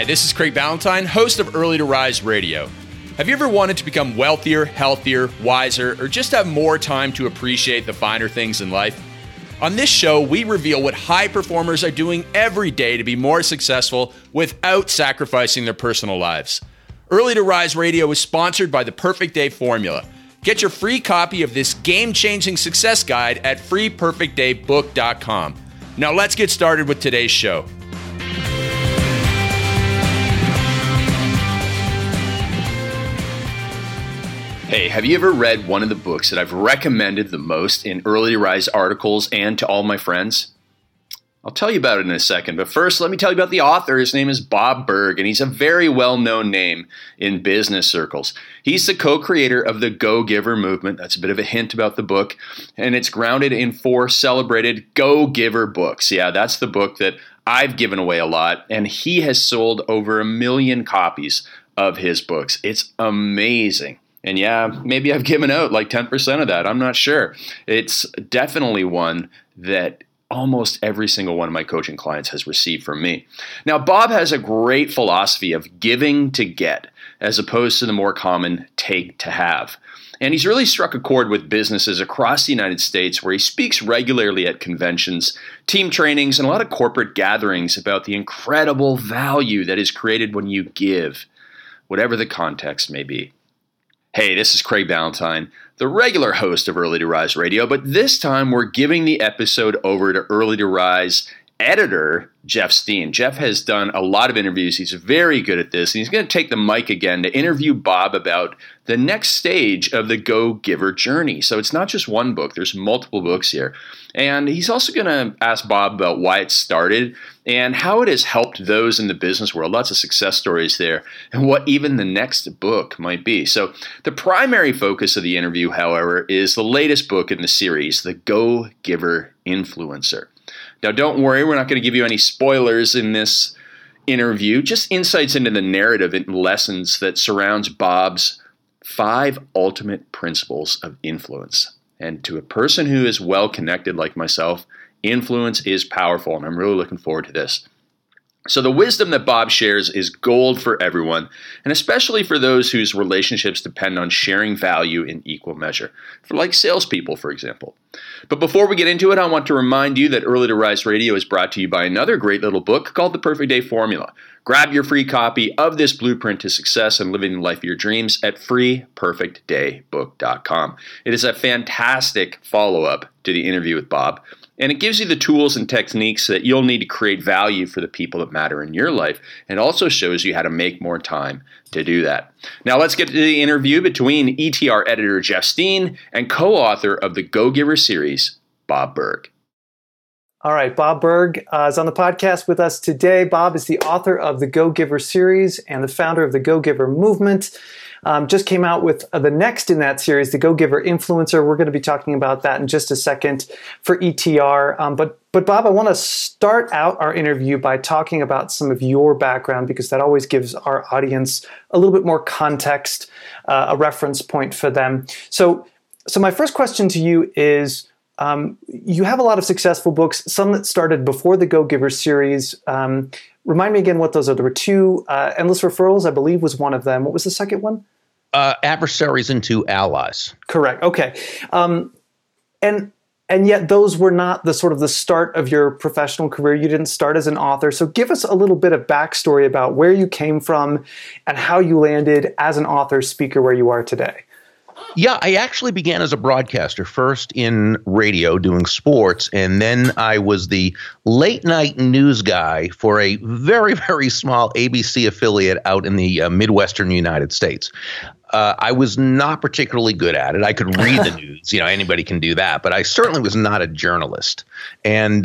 this is Craig Ballantyne, host of Early to Rise Radio. Have you ever wanted to become wealthier, healthier, wiser, or just have more time to appreciate the finer things in life? On this show, we reveal what high performers are doing every day to be more successful without sacrificing their personal lives. Early to Rise Radio is sponsored by the Perfect Day Formula. Get your free copy of this game-changing success guide at freeperfectdaybook.com. Now let's get started with today's show. Hey, have you ever read one of the books that I've recommended the most in Early to Rise articles and to all my friends? I'll tell you about it in a second, but first let me tell you about the author. His name is Bob Burg, and he's a very well-known name in business circles. He's the co-creator of the Go-Giver movement. That's a bit of a hint about the book, and it's grounded in 4 celebrated Go-Giver books. Yeah, that's the book that I've given away a lot, and he has sold over 1 million copies of his books. It's amazing. And yeah, maybe I've given out like 10% of that. I'm not sure. It's definitely one that almost every single one of my coaching clients has received from me. Now, Bob has a great philosophy of giving to get, as opposed to the more common take to have. And he's really struck a chord with businesses across the United States, where he speaks regularly at conventions, team trainings, and a lot of corporate gatherings about the incredible value that is created when you give, whatever the context may be. Hey, this is Craig Ballantyne, the regular host of Early to Rise Radio, but this time we're giving the episode over to Early to Rise editor, Jeff Steen. Jeff has done a lot of interviews. He's very good at this, and he's going to take the mic again to interview Bob about the next stage of the Go-Giver journey. So it's not just one book. There's multiple books here. And he's also going to ask Bob about why it started and how it has helped those in the business world. Lots of success stories there, and what even the next book might be. So the primary focus of the interview, however, is the latest book in the series, The Go-Giver Influencer. Now, don't worry, we're not going to give you any spoilers in this interview, just insights into the narrative and lessons that surrounds Bob's 5 ultimate principles of influence. And to a person who is well connected like myself, influence is powerful, and I'm really looking forward to this. So the wisdom that Bob shares is gold for everyone, and especially for those whose relationships depend on sharing value in equal measure, for like salespeople, for example. But before we get into it, I want to remind you that Early to Rise Radio is brought to you by another great little book called The Perfect Day Formula. Grab your free copy of this blueprint to success and living the life of your dreams at freeperfectdaybook.com. It is a fantastic follow-up to the interview with Bob, and it gives you the tools and techniques that you'll need to create value for the people that matter in your life, and also shows you how to make more time to do that. Now let's get to the interview between ETR editor Jeff Steen and co-author of the Go-Giver series, Bob Burg. All right, Bob Burg is on the podcast with us today. Bob is the author of the Go-Giver series and the founder of the Go-Giver movement. Just came out with the next in that series, the Go-Giver Influencer. We're going to be talking about that in just a second for ETR. But Bob, I want to start out our interview by talking about some of your background, because that always gives our audience a little bit more context, a reference point for them. So my first question to you is, you have a lot of successful books, some that started before the Go-Giver series. Remind me again what those are. There were 2. Endless Referrals, I believe, was one of them. What was the second one? Adversaries into Allies. Correct. Okay. And yet those were not the sort of the start of your professional career. You didn't start as an author. So give us a little bit of backstory about where you came from and how you landed as an author speaker where you are today. Yeah, I actually began as a broadcaster, first in radio doing sports, and then I was the late night news guy for a very, very small ABC affiliate out in the Midwestern United States. I was not particularly good at it. I could read the news, anybody can do that, but I certainly was not a journalist. And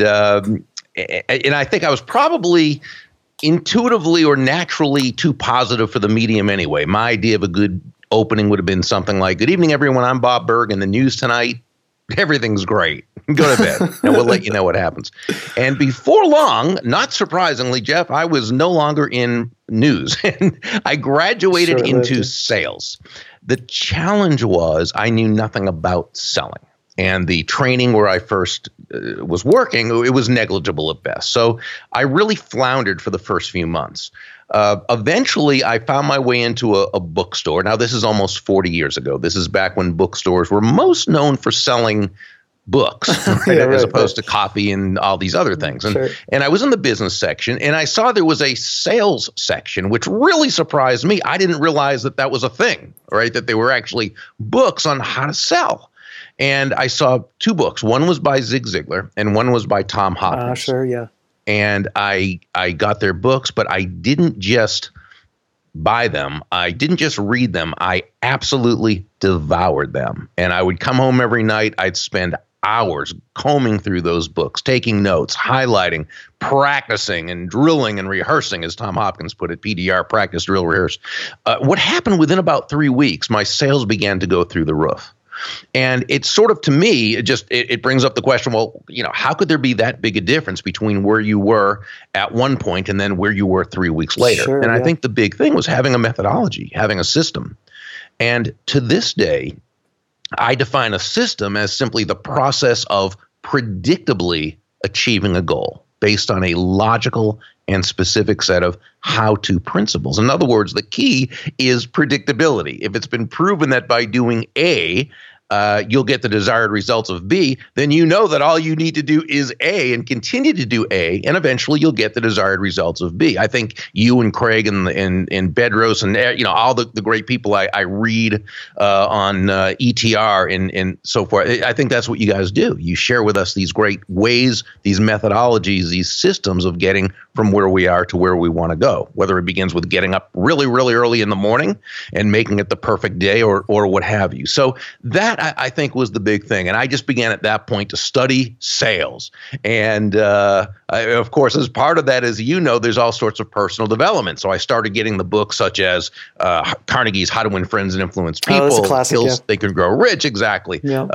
I think I was probably intuitively or naturally too positive for the medium anyway. My idea of a good opening would have been something like, "Good evening, everyone. I'm Bob Burg, and the news tonight, everything's great. Go to bed, and we'll let you know what happens." And before long, not surprisingly, Jeff, I was no longer in news, and I graduated into sales. The challenge was I knew nothing about selling. And the training where I first was working, it was negligible at best. So I really floundered for the first few months. Eventually, I found my way into a bookstore. Now, this is almost 40 years ago. This is back when bookstores were most known for selling books, right, as opposed to copy and all these other things. And I was in the business section, and I saw there was a sales section, which really surprised me. I didn't realize that was a thing, right, that there were actually books on how to sell. And I saw two books. One was by Zig Ziglar, and one was by Tom Hopkins. And I got their books, but I didn't just buy them. I didn't just read them. I absolutely devoured them. And I would come home every night. I'd spend hours combing through those books, taking notes, highlighting, practicing and drilling and rehearsing, as Tom Hopkins put it, PDR, practice, drill, rehearse. What happened within about 3 weeks, my sales began to go through the roof. And it's sort of, to me, it brings up the question, well, how could there be that big a difference between where you were at one point and then where you were 3 weeks later? I think the big thing was having a methodology, having a system. And to this day, I define a system as simply the process of predictably achieving a goal based on a logical and specific set of how-to principles. In other words, the key is predictability. If it's been proven that by doing A, you'll get the desired results of B, then you know that all you need to do is A and continue to do A, and eventually you'll get the desired results of B. I think you and Craig and Bedros and all the great people I read on ETR and so forth, I think that's what you guys do. You share with us these great ways, these methodologies, these systems of getting from where we are to where we want to go, whether it begins with getting up really, really early in the morning and making it the perfect day or what have you. So that, I think, was the big thing. And I just began at that point to study sales. And of course, as part of that, as you know, there's all sorts of personal development. So I started getting the books such as Carnegie's How to Win Friends and Influence People, that's a classic, Hills They Can Grow Rich, exactly. Yeah.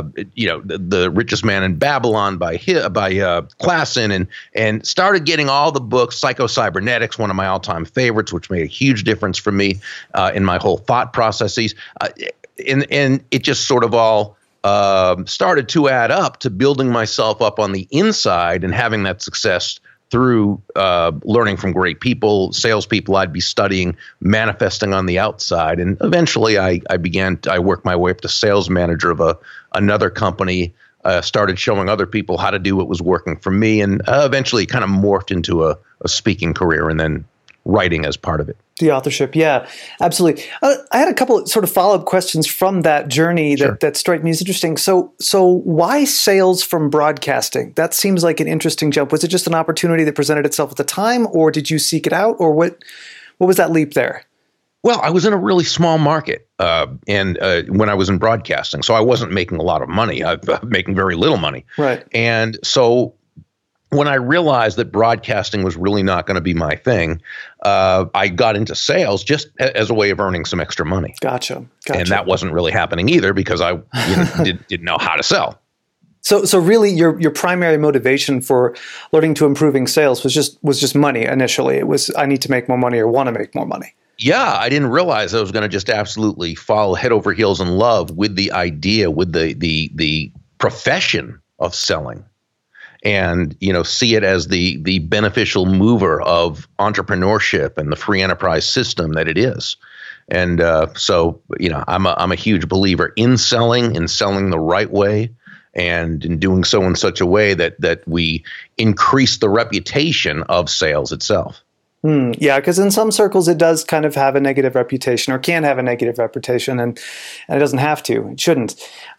The Richest Man in Babylon by Klassen, and started getting all the books. Psycho-Cybernetics, one of my all-time favorites, which made a huge difference for me in my whole thought processes. And it just sort of all started to add up to building myself up on the inside and having that success through learning from great people, salespeople I'd be studying, manifesting on the outside. And eventually I worked my way up to sales manager of another company, started showing other people how to do what was working for me, and eventually kind of morphed into a speaking career and then writing as part of it. The authorship, yeah, absolutely. I had a couple of sort of follow-up questions from that journey that strike me as interesting. So why sales from broadcasting? That seems like an interesting jump. Was it just an opportunity that presented itself at the time, or did you seek it out, or what was that leap there? Well, I was in a really small market and when I was in broadcasting, so I wasn't making a lot of money. I was making very little money. Right. And so when I realized that broadcasting was really not going to be my thing, I got into sales just as a way of earning some extra money. Gotcha. And that wasn't really happening either because I didn't know how to sell. So really your primary motivation for learning to improving sales was just money initially. It was, I need to make more money or want to make more money. Yeah, I didn't realize I was going to just absolutely fall head over heels in love with the idea, with the profession of selling, and see it as the beneficial mover of entrepreneurship and the free enterprise system that it is. And so I'm a huge believer in selling the right way, and in doing so in such a way that we increase the reputation of sales itself. Yeah, because in some circles it does kind of have a negative reputation, or can have a negative reputation, and it doesn't have to. It shouldn't.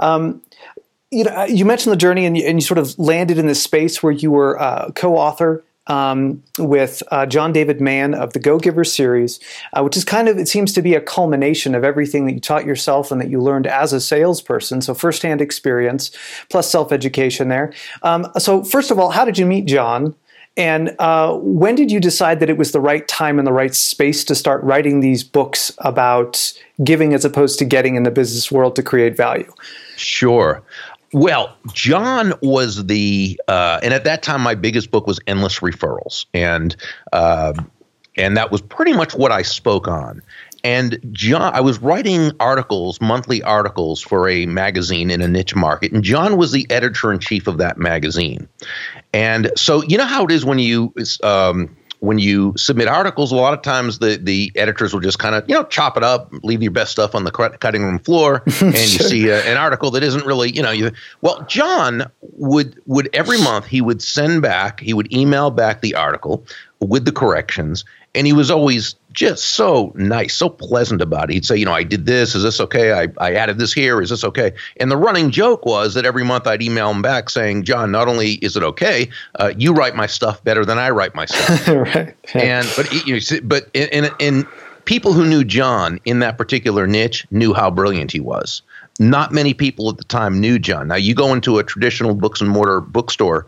You mentioned the journey, and you sort of landed in this space where you were co-author with John David Mann of the Go-Giver series, which is kind of, it seems to be a culmination of everything that you taught yourself and that you learned as a salesperson. So firsthand experience plus self-education there. So first of all, how did you meet John? And when did you decide that it was the right time and the right space to start writing these books about giving as opposed to getting in the business world to create value? Sure. Well, John was and at that time, my biggest book was Endless Referrals. And that was pretty much what I spoke on. And John, I was writing articles, monthly articles for a magazine in a niche market, and John was the editor-in-chief of that magazine. And so you know how it is when you submit articles, a lot of times the editors will just kind of, chop it up, leave your best stuff on the cutting room floor, and you see an article that isn't really, well, John would every month he would email back the article with the corrections, and he was always just so nice, so pleasant about it. He'd say, I did this. Is this okay? I added this here. Is this okay? And the running joke was that every month I'd email him back saying, John, not only is it okay, you write my stuff better than I write my stuff. Right. And people who knew John in that particular niche knew how brilliant he was. Not many people at the time knew John. Now, you go into a traditional bricks and mortar bookstore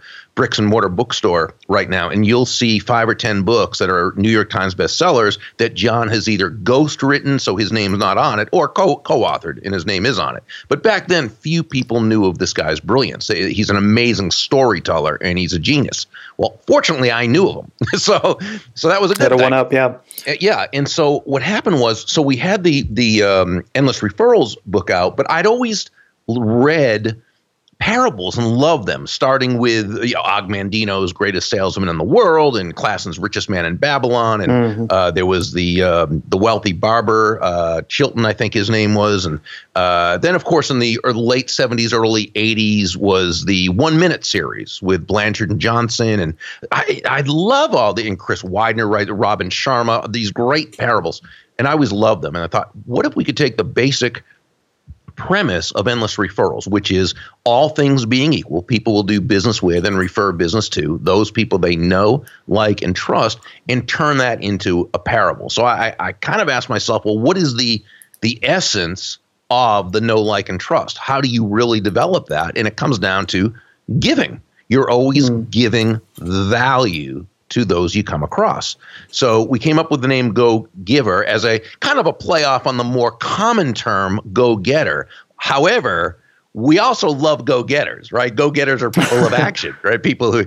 right now, and you'll see 5 or 10 books that are New York Times bestsellers that John has either ghostwritten, so his name is not on it, or co-authored, and his name is on it. But back then, few people knew of this guy's brilliance. He's an amazing storyteller, and he's a genius. Well, fortunately, I knew of him, so that was a good thing. One up, yeah. Yeah, and so what happened was, so we had the Endless Referrals book out, but I'd always read parables and loved them, starting with Og Mandino's Greatest Salesman in the World and Klassen's Richest Man in Babylon, and there was the Wealthy Barber, Chilton, I think his name was, and then of course in the late 70s, early 80s was the 1 Minute series with Blanchard and Johnson, and I love all and Chris Widener, right, Robin Sharma, these great parables, and I always loved them, and I thought, what if we could take the basic premise of Endless Referrals, which is all things being equal, people will do business with and refer business to those people they know, like, and trust, and turn that into a parable. So I kind of asked myself, well, what is the essence of the know, like, and trust? How do you really develop that? And it comes down to giving. You're always giving value to those you come across. So we came up with the name Go Giver as a kind of a playoff on the more common term Go Getter. However, we also love go-getters, right? Go-getters are people of action, right? People who,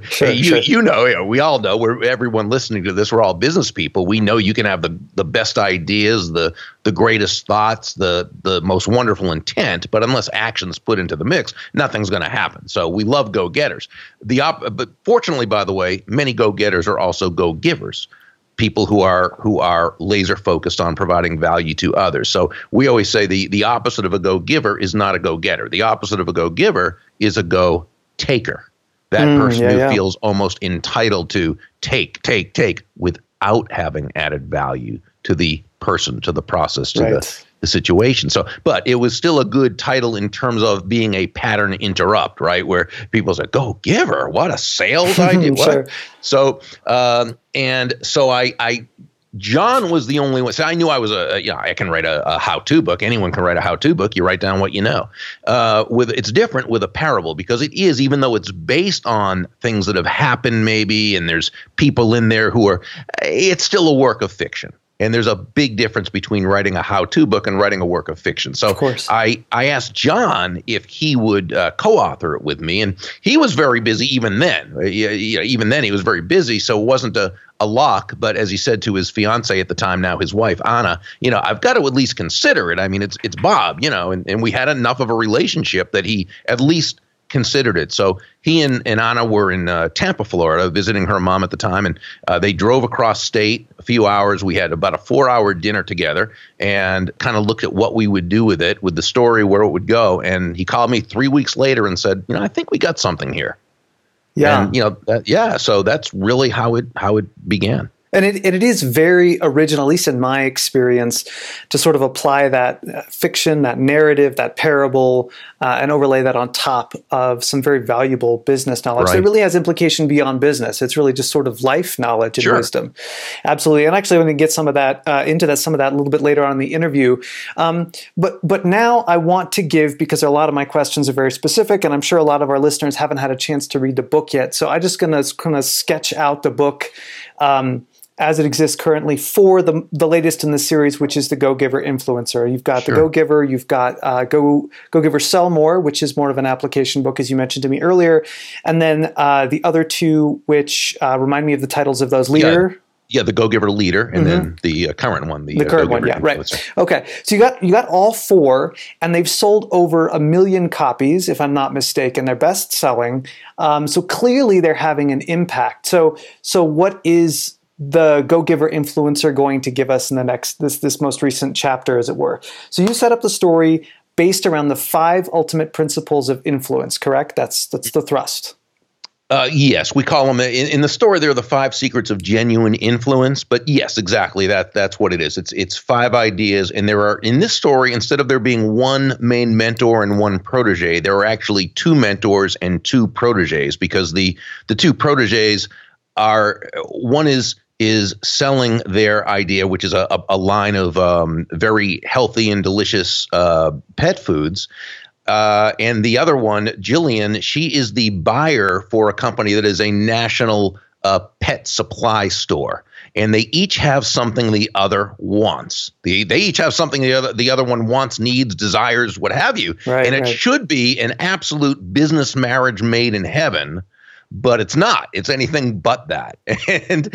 we all know, everyone listening to this, we're all business people. We know you can have the best ideas, the greatest thoughts, the most wonderful intent, but unless action's put into the mix, nothing's going to happen. So we love go-getters. But fortunately, by the way, many go-getters are also go-givers. People who are laser focused on providing value to others. So we always say the opposite of a go-giver is not a go-getter. The opposite of a go-giver is a go-taker. That person who feels almost entitled to take without having added value to the person, to the process, to the situation. So, but it was still a good title in terms of being a pattern interrupt, right? Where people say, "Go giver, what a sales idea!" What? So, and so John was the only one. So I knew I was I can write a how-to book. Anyone can write a how-to book. You write down what you know. It's different with a parable because it is, even though it's based on things that have happened maybe, and there's people in there it's still a work of fiction. And there's a big difference between writing a how-to book and writing a work of fiction. So of course. I asked John if he would co-author it with me, and he was very busy even then. Even then he was very busy, so it wasn't a lock. But as he said to his fiancée at the time, now his wife, Anna, I've got to at least consider it. I mean, it's Bob, and we had enough of a relationship that he at least considered it. So he and Anna were in Tampa, Florida, visiting her mom at the time, and they drove across state a few hours. We had about a 4-hour dinner together and kind of looked at what we would do with it, with the story, where it would go. And he called me 3 weeks later and said, I think we got something here. Yeah. And, so that's really how it began. And it is very original, at least in my experience, to sort of apply that fiction, that narrative, that parable, and overlay that on top of some very valuable business knowledge. Right. It really has implication beyond business. It's really just sort of life knowledge and wisdom. Absolutely. And actually, I'm going to get some of that some of that a little bit later on in the interview. But now I want to give, because a lot of my questions are very specific, and I'm sure a lot of our listeners haven't had a chance to read the book yet. So I'm just going to kind of sketch out the book as it exists currently for the latest in the series, which is the Go Giver Influencer. You've got the Go Giver, you've got Go Giver Sell More, which is more of an application book, as you mentioned to me earlier, and then the other two, which remind me of the titles of those. Leader. Yeah, the Go-Giver leader, and then the current one, the current one, yeah, right. Okay, so you got all four, and they've sold over 1 million copies, if I'm not mistaken. They're best-selling, so clearly they're having an impact. So what is the Go-Giver influencer going to give us in the next this most recent chapter, as it were? So you set up the story based around the 5 ultimate principles of influence, correct? That's the thrust. Yes, we call them in the story. They're the 5 secrets of genuine influence. But yes, exactly. That's what it is. It's 5 ideas, and there are in this story, instead of there being one main mentor and one protege, there are actually 2 mentors and 2 proteges, because the 2 proteges are one is selling their idea, which is a line of very healthy and delicious pet foods. And the other one, Jillian, she is the buyer for a company that is a national pet supply store. And they each have something the other wants. They each have something the other one wants, needs, desires, what have you. Right, and it should be an absolute business marriage made in heaven. But it's not. It's anything but that. And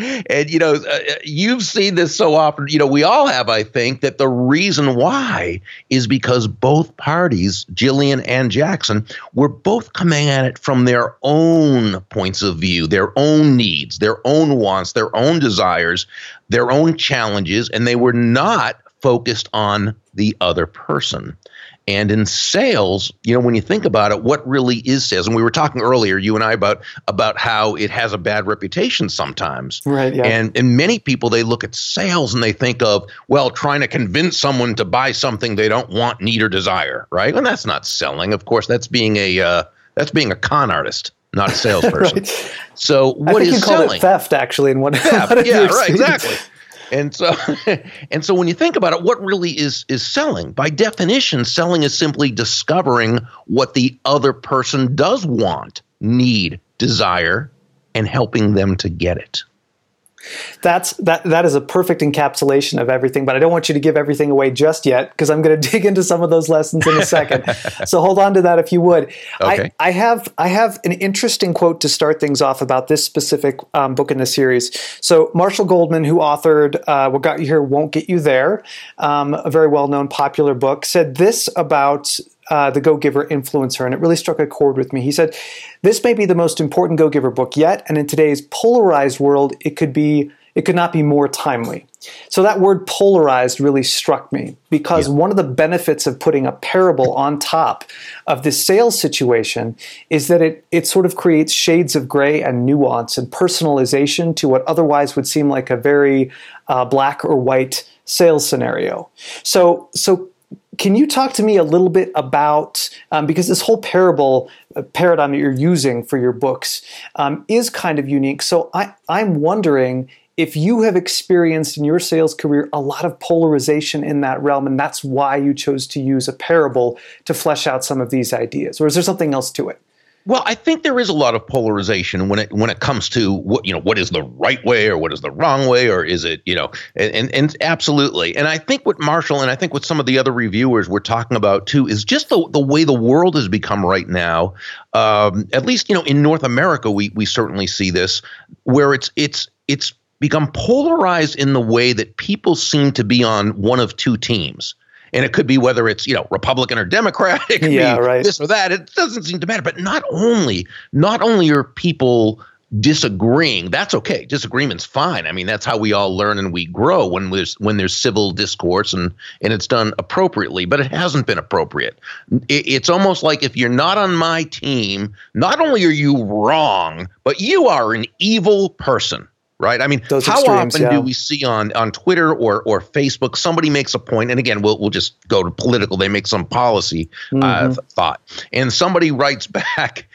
you've seen this so often. We all have, I think, that the reason why is because both parties, Jillian and Jackson, were both coming at it from their own points of view, their own needs, their own wants, their own desires, their own challenges, and they were not focused on the other person. And in sales, when you think about it, what really is sales? And we were talking earlier, you and I, about how it has a bad reputation sometimes. Right. Yeah. And many people, they look at sales and they think of, well, trying to convince someone to buy something they don't want, need, or desire. Right. And that's not selling. Of course, that's being a con artist, not a salesperson. Right. So what is selling? I think you call it theft, actually, in one. Theft. Yeah. Right. Exactly. And so when you think about it, what really is selling? By definition, selling is simply discovering what the other person does want, need, desire, and helping them to get it. That is a perfect encapsulation of everything, but I don't want you to give everything away just yet, because I'm going to dig into some of those lessons in a second. So hold on to that if you would. Okay. I have an interesting quote to start things off about this specific book in the series. So Marshall Goldman, who authored What Got You Here Won't Get You There, a very well-known popular book, said this about the Go-Giver influencer, and it really struck a chord with me. He said, "This may be the most important Go-Giver book yet, and in today's polarized world, it could not be more timely." So that word polarized really struck me, because one of the benefits of putting a parable on top of this sales situation is that it sort of creates shades of gray and nuance and personalization to what otherwise would seem like a very black or white sales scenario. So can you talk to me a little bit about, because this whole parable paradigm that you're using for your books is kind of unique. So I'm wondering if you have experienced in your sales career a lot of polarization in that realm, and that's why you chose to use a parable to flesh out some of these ideas, or is there something else to it? Well, I think there is a lot of polarization when it comes to what is the right way or what is the wrong way, or is it, and absolutely. And I think what Marshall and I think what some of the other reviewers were talking about too is just the way the world has become right now. At least, in North America, we certainly see this, where it's become polarized in the way that people seem to be on one of 2 teams. And it could be whether it's, Republican or Democrat, it could be this or that. It doesn't seem to matter. But not only are people disagreeing, that's okay. Disagreement's fine. I mean, that's how we all learn and we grow when there's civil discourse and it's done appropriately. But it hasn't been appropriate. It's almost like if you're not on my team, not only are you wrong, but you are an evil person. Right. I mean, those how extremes, often do we see on Twitter or Facebook, somebody makes a point, and again, we'll just go to political. They make some policy thought, and somebody writes back,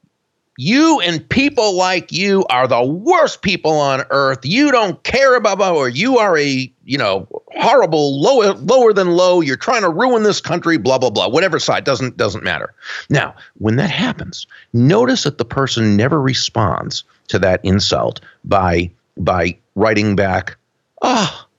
"You and people like you are the worst people on earth. You don't care about, or you are a horrible, lower than low. You're trying to ruin this country. Blah blah blah. Whatever side doesn't matter." Now, when that happens, notice that the person never responds to that insult by writing back,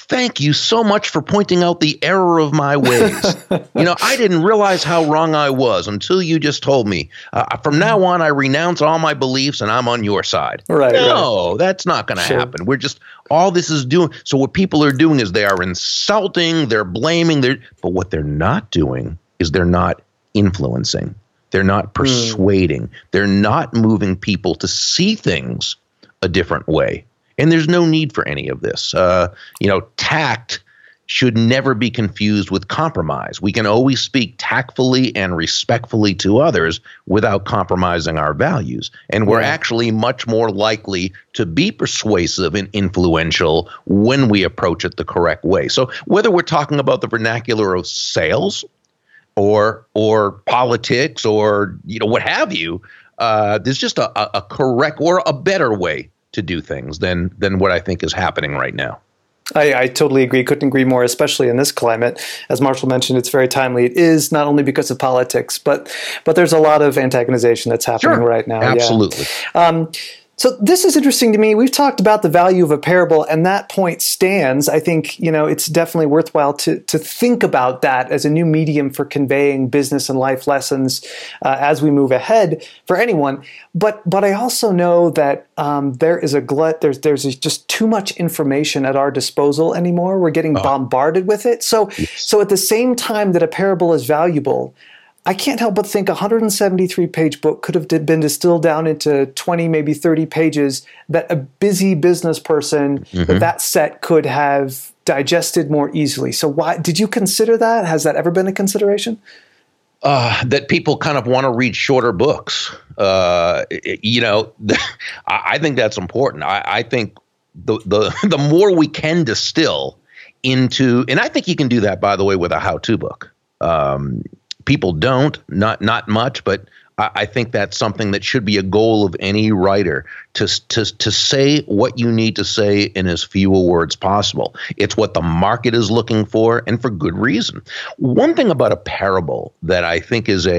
thank you so much for pointing out the error of my ways. I didn't realize how wrong I was until you just told me. From now on, I renounce all my beliefs and I'm on your side. Right. No, that's not going to happen. We're just, all this is doing. So what people are doing is they are insulting, they're blaming, but what they're not doing is they're not influencing. They're not persuading. They're not moving people to see things a different way. And there's no need for any of this. Tact should never be confused with compromise. We can always speak tactfully and respectfully to others without compromising our values. And we're actually much more likely to be persuasive and influential when we approach it the correct way. So whether we're talking about the vernacular of sales or politics or what have you, there's just a correct or a better way to do things than what I think is happening right now. I totally agree. Couldn't agree more, especially in this climate. As Marshall mentioned, it's very timely. It is not only because of politics, but there's a lot of antagonization that's happening right now. Absolutely. Yeah. So this is interesting to me. We've talked about the value of a parable, and that point stands. I think, it's definitely worthwhile to think about that as a new medium for conveying business and life lessons as we move ahead for anyone. But I also know that there is a glut. There's just too much information at our disposal anymore. We're getting bombarded with it. So at the same time that a parable is valuable, I can't help but think a 173-page book could have been distilled down into 20, maybe 30 pages that a busy business person that set could have digested more easily. So why did you consider that? Has that ever been a consideration? That people kind of want to read shorter books. I think that's important. I think the more we can distill into, and I think you can do that, by the way, with a how-to book. People don't, not much, but I think that's something that should be a goal of any writer, to say what you need to say in as few words possible. It's what the market is looking for, and for good reason. One thing about a parable that I think is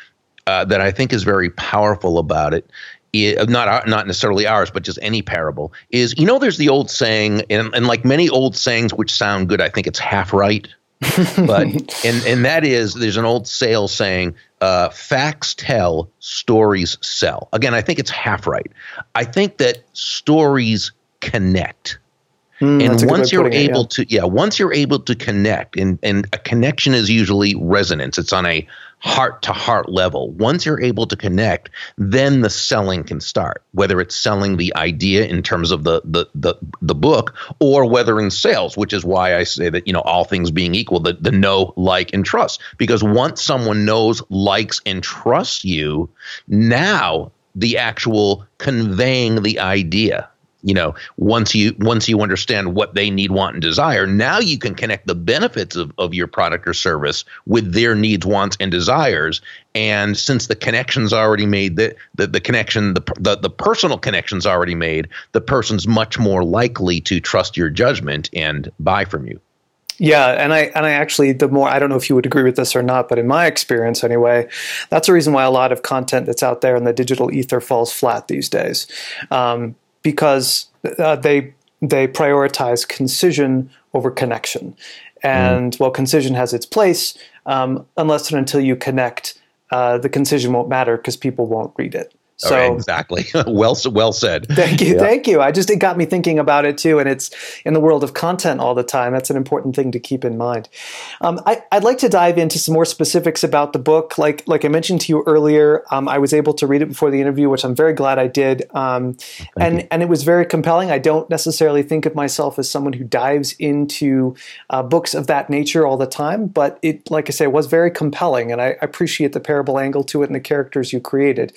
very powerful about it, not necessarily ours, but just any parable, is, there's the old saying, and like many old sayings which sound good, I think it's half right. But and that is, there's an old sales saying, facts tell, stories sell. Again, I think it's half right. I think that stories connect. And once you're able to connect, and a connection is usually resonance. It's on a heart-to-heart level. Once you're able to connect, then the selling can start, whether it's selling the idea in terms of the book, or whether in sales, which is why I say that, all things being equal, the know, like, and trust. Because once someone knows, likes, and trusts you, now the actual conveying the idea, once you understand what they need, want, and desire, now you can connect the benefits of your product or service with their needs, wants, and desires. And since the connection's already made, the personal connection's already made, the person's much more likely to trust your judgment and buy from you. Yeah, and I actually, the more, I don't know if you would agree with this or not, but in my experience anyway, that's the reason why a lot of content that's out there in the digital ether falls flat these days. Because they prioritize concision over connection. And while concision has its place, unless and until you connect, the concision won't matter because people won't read it. So right, exactly. Well said. Thank you. Yeah. Thank you. It got me thinking about it too. And it's in the world of content all the time. That's an important thing to keep in mind. I'd like to dive into some more specifics about the book. Like I mentioned to you earlier, I was able to read it before the interview, which I'm very glad I did. And it was very compelling. I don't necessarily think of myself as someone who dives into books of that nature all the time, but it, like I say, was very compelling. And I appreciate the parable angle to it and the characters you created.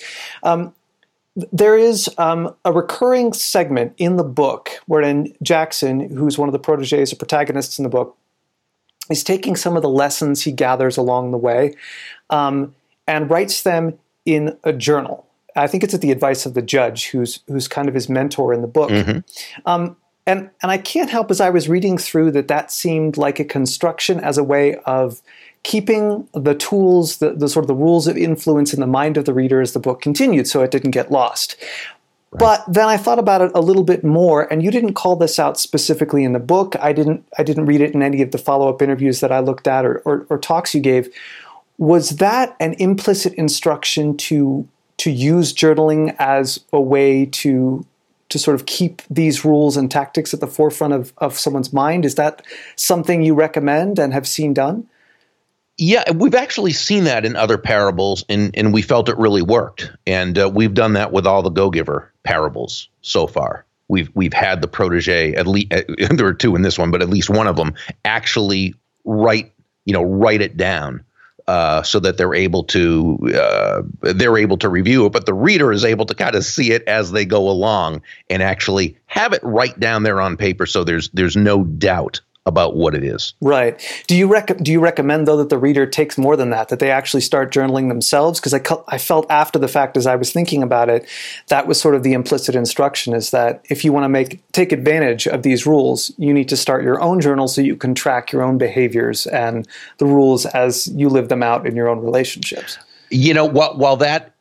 There is a recurring segment in the book wherein Jackson, who's one of the proteges or protagonists in the book, is taking some of the lessons he gathers along the way and writes them in a journal. I think it's at the advice of the judge, who's kind of his mentor in the book. And I can't help, as I was reading through, that seemed like a construction as a way of keeping the tools, the sort of the rules of influence in the mind of the reader as the book continued, so it didn't get lost. But then I thought about it a little bit more, and you didn't call this out specifically in the book. I didn't read it in any of the follow-up interviews that I looked at or talks you gave. Was that an implicit instruction to use journaling as a way to sort of keep these rules and tactics at the forefront of someone's mind? Is that something you recommend and have seen done? Yeah, we've actually seen that in other parables, and we felt it really worked. And we've done that with all the Go-Giver parables so far. We've had the protege, at least there are two in this one, but at least one of them actually write it down so that they're able to review it, but the reader is able to kind of see it as they go along and actually have it right down there on paper, so there's no doubt about what it is. Right. Do you recommend, though, that the reader takes more than that they actually start journaling themselves? Because I felt after the fact, as I was thinking about it, that was sort of the implicit instruction, is that if you want to take advantage of these rules, you need to start your own journal so you can track your own behaviors and the rules as you live them out in your own relationships. While that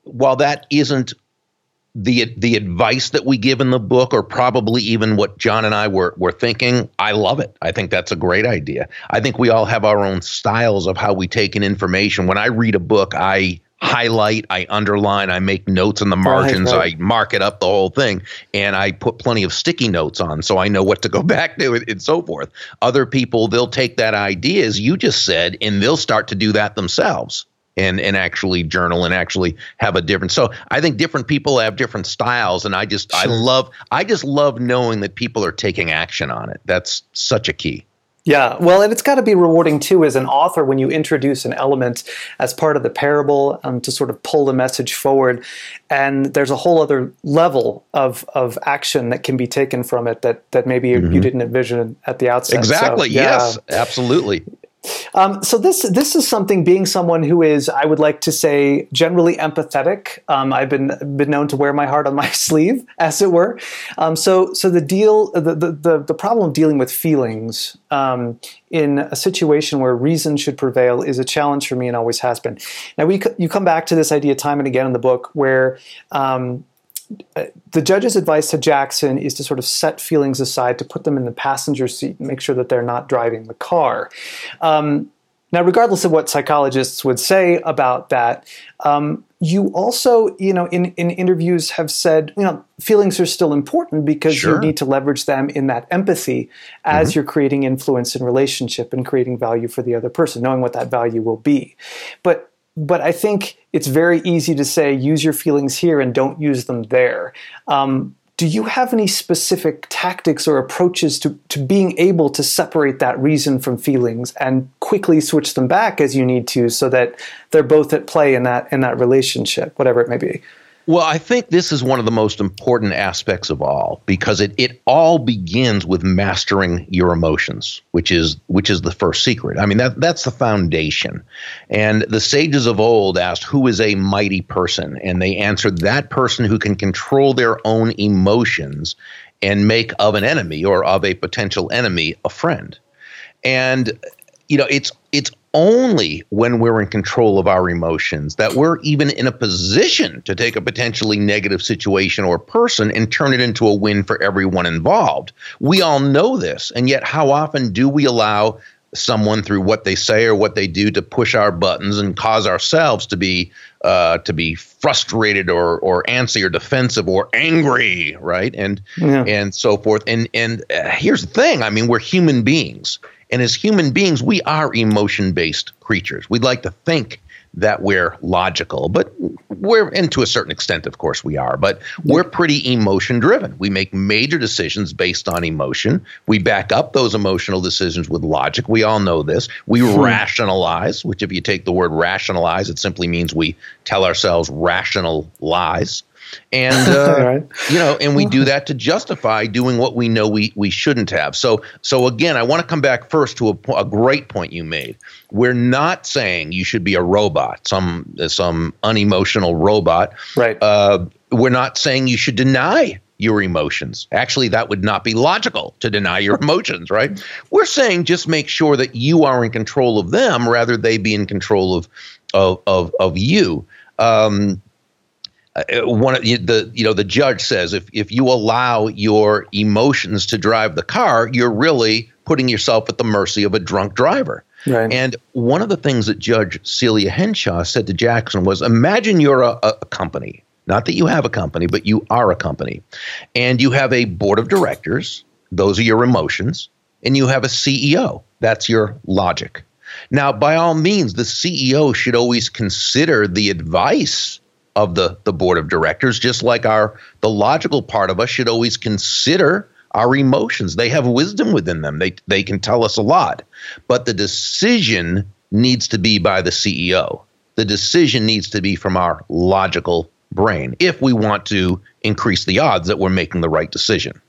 isn't the advice that we give in the book, or probably even what John and I were thinking, I love it. I think that's a great idea. I think we all have our own styles of how we take in information. When I read a book, I highlight, I underline, I make notes in the margins, right. I mark it up, the whole thing, and I put plenty of sticky notes on so I know what to go back to and so forth. Other people, they'll take that idea, as you just said, and they'll start to do that themselves. And actually journal and actually have a different. So I think different people have different styles, and I just love knowing that people are taking action on it. That's such a key. Yeah, well, and it's got to be rewarding too as an author when you introduce an element as part of the parable to sort of pull the message forward, and there's a whole other level of action that can be taken from it that maybe you didn't envision at the outset. Exactly. So, yeah. Yes. Absolutely. So this is something, being someone who is, I would like to say, generally empathetic. I've been known to wear my heart on my sleeve, as it were. So the problem of dealing with feelings in a situation where reason should prevail is a challenge for me and always has been. Now you come back to this idea time and again in the book, where the judge's advice to Jackson is to sort of set feelings aside, to put them in the passenger seat and make sure that they're not driving the car. Now, regardless of what psychologists would say about that, you also, in interviews have said, feelings are still important because you need to leverage them in that empathy as you're creating influence in relationship and creating value for the other person, knowing what that value will be. But I think it's very easy to say, use your feelings here and don't use them there. Do you have any specific tactics or approaches to being able to separate that reason from feelings and quickly switch them back as you need to, so that they're both at play in that relationship, whatever it may be? Well, I think this is one of the most important aspects of all, because it all begins with mastering your emotions, which is the first secret. I mean, that's the foundation. And the sages of old asked, who is a mighty person? And they answered, that person who can control their own emotions and make of an enemy, or of a potential enemy, a friend. And it's only when we're in control of our emotions that we're even in a position to take a potentially negative situation or person and turn it into a win for everyone involved. We all know this, and yet how often do we allow someone, through what they say or what they do, to push our buttons and cause ourselves to be frustrated or antsy or defensive or angry, right? And so forth. And here's the thing. I mean, we're human beings. And as human beings, we are emotion-based creatures. We'd like to think that we're logical, but and to a certain extent, of course, we are. But we're pretty emotion-driven. We make major decisions based on emotion. We back up those emotional decisions with logic. We all know this. We rationalize, which, if you take the word rationalize, it simply means we tell ourselves rational lies. And, and we do that to justify doing what we know we shouldn't have. So again, I want to come back first to a great point you made. We're not saying you should be a robot, some unemotional robot. Right. We're not saying you should deny your emotions. Actually, that would not be logical, to deny your emotions, right? We're saying just make sure that you are in control of them, rather they be in control of you. the judge says if you allow your emotions to drive the car, you're really putting yourself at the mercy of a drunk driver. Right. And one of the things that Judge Celia Henshaw said to Jackson was, imagine you're a company, not that you have a company, but you are a company, and you have a board of directors. Those are your emotions. And you have a CEO. That's your logic. Now, by all means, the CEO should always consider the advice of the board of directors, just like the logical part of us should always consider our emotions. They have wisdom within them. They can tell us a lot. But the decision needs to be by the CEO. The decision needs to be from our logical brain if we want to increase the odds that we're making the right decision.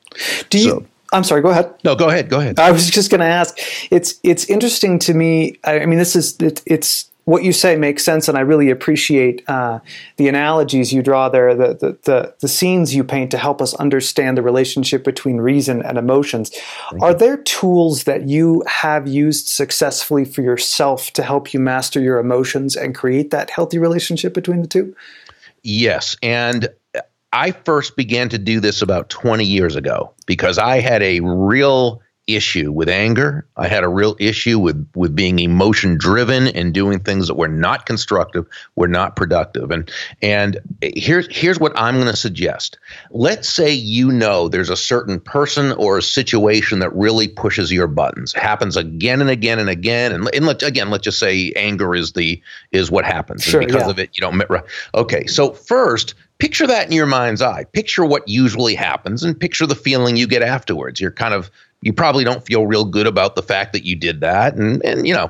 I'm sorry, go ahead. No, go ahead. I was just going to ask, it's interesting to me. I mean, it's what you say makes sense, and I really appreciate the analogies you draw there, the scenes you paint to help us understand the relationship between reason and emotions. Are there tools that you have used successfully for yourself to help you master your emotions and create that healthy relationship between the two? Yes, and I first began to do this about 20 years ago because I had a real issue with anger. I had a real issue with being emotion driven and doing things that were not constructive, were not productive. And here's what I'm going to suggest. Let's say there's a certain person or a situation that really pushes your buttons. It happens again and again and again. And let's just say anger is what happens. Sure, and because of it, you don't. Okay, so first, picture that in your mind's eye. Picture what usually happens and picture the feeling you get afterwards. You probably don't feel real good about the fact that you did that. And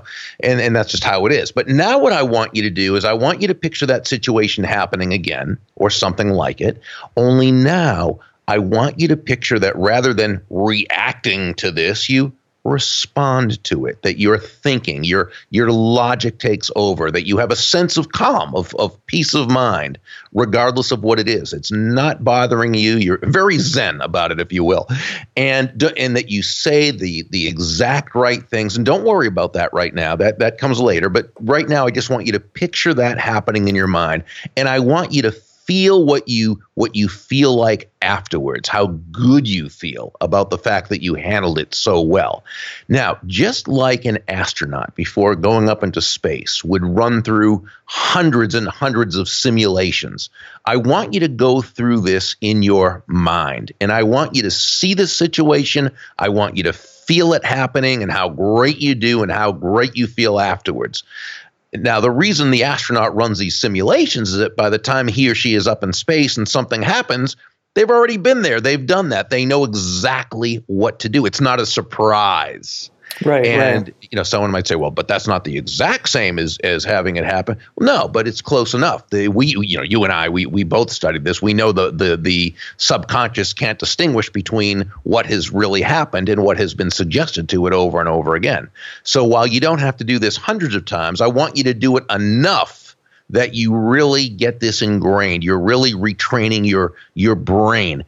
that's just how it is. But now what I want you to do is I want you to picture that situation happening again or something like it. Only now I want you to picture that rather than reacting to this, you respond to it, that you're thinking, your logic takes over, that you have a sense of calm, of peace of mind, regardless of what it is. It's not bothering you. You're very zen about it, if you will. And that you say the exact right things. And don't worry about that right now. That comes later. But right now, I just want you to picture that happening in your mind. And I want you to feel what you feel like afterwards, how good you feel about the fact that you handled it so well. Now, just like an astronaut before going up into space would run through hundreds and hundreds of simulations, I want you to go through this in your mind. And I want you to see the situation. I want you to feel it happening and how great you do and how great you feel afterwards. Now, the reason the astronaut runs these simulations is that by the time he or she is up in space and something happens, they've already been there. They've done that. They know exactly what to do. It's not a surprise. Right. And, someone might say, well, but that's not the exact same as having it happen. Well, no, but it's close enough. You and I, we both studied this. We know the subconscious can't distinguish between what has really happened and what has been suggested to it over and over again. So while you don't have to do this hundreds of times, I want you to do it enough that you really get this ingrained. You're really retraining your brain.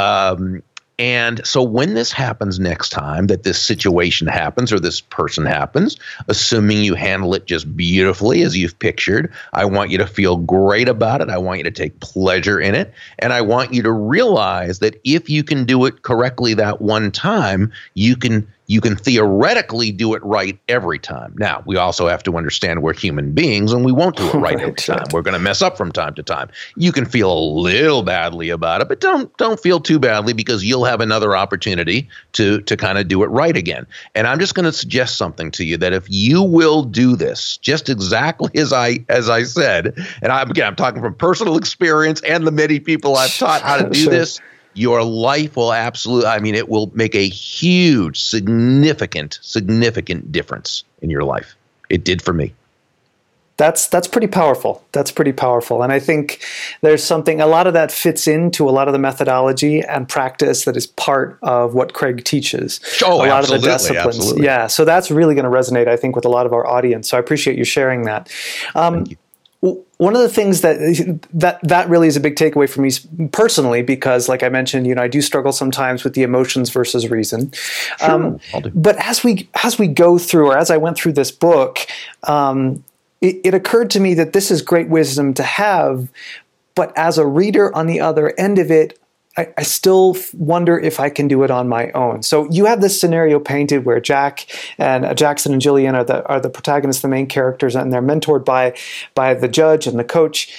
And so when this happens next time, that this situation happens or this person happens, assuming you handle it just beautifully as you've pictured, I want you to feel great about it. I want you to take pleasure in it. And I want you to realize that if you can do it correctly that one time, you can theoretically do it right every time. Now, we also have to understand we're human beings and we won't do it right every time. We're going to mess up from time to time. You can feel a little badly about it, but don't feel too badly because you'll have another opportunity to kind of do it right again. And I'm just going to suggest something to you that if you will do this just exactly as I said, and I'm talking from personal experience and the many people I've taught how to do this, your life will it will make a huge, significant difference in your life. It did for me. That's pretty powerful. And I think there's a lot of that fits into a lot of the methodology and practice that is part of what Craig teaches. Oh, a lot absolutely, of the disciplines. Absolutely. Yeah. So that's really going to resonate, I think, with a lot of our audience. So I appreciate you sharing that. Thank you. One of the things that really is a big takeaway for me personally, because like I mentioned, I do struggle sometimes with the emotions versus reason. Sure, I'll do. But as we go through, or as I went through this book, it occurred to me that this is great wisdom to have, But as a reader on the other end of it, I still wonder if I can do it on my own. So you have this scenario painted where Jack and Jackson and Jillian are the protagonists, the main characters, and they're mentored by the judge and the coach.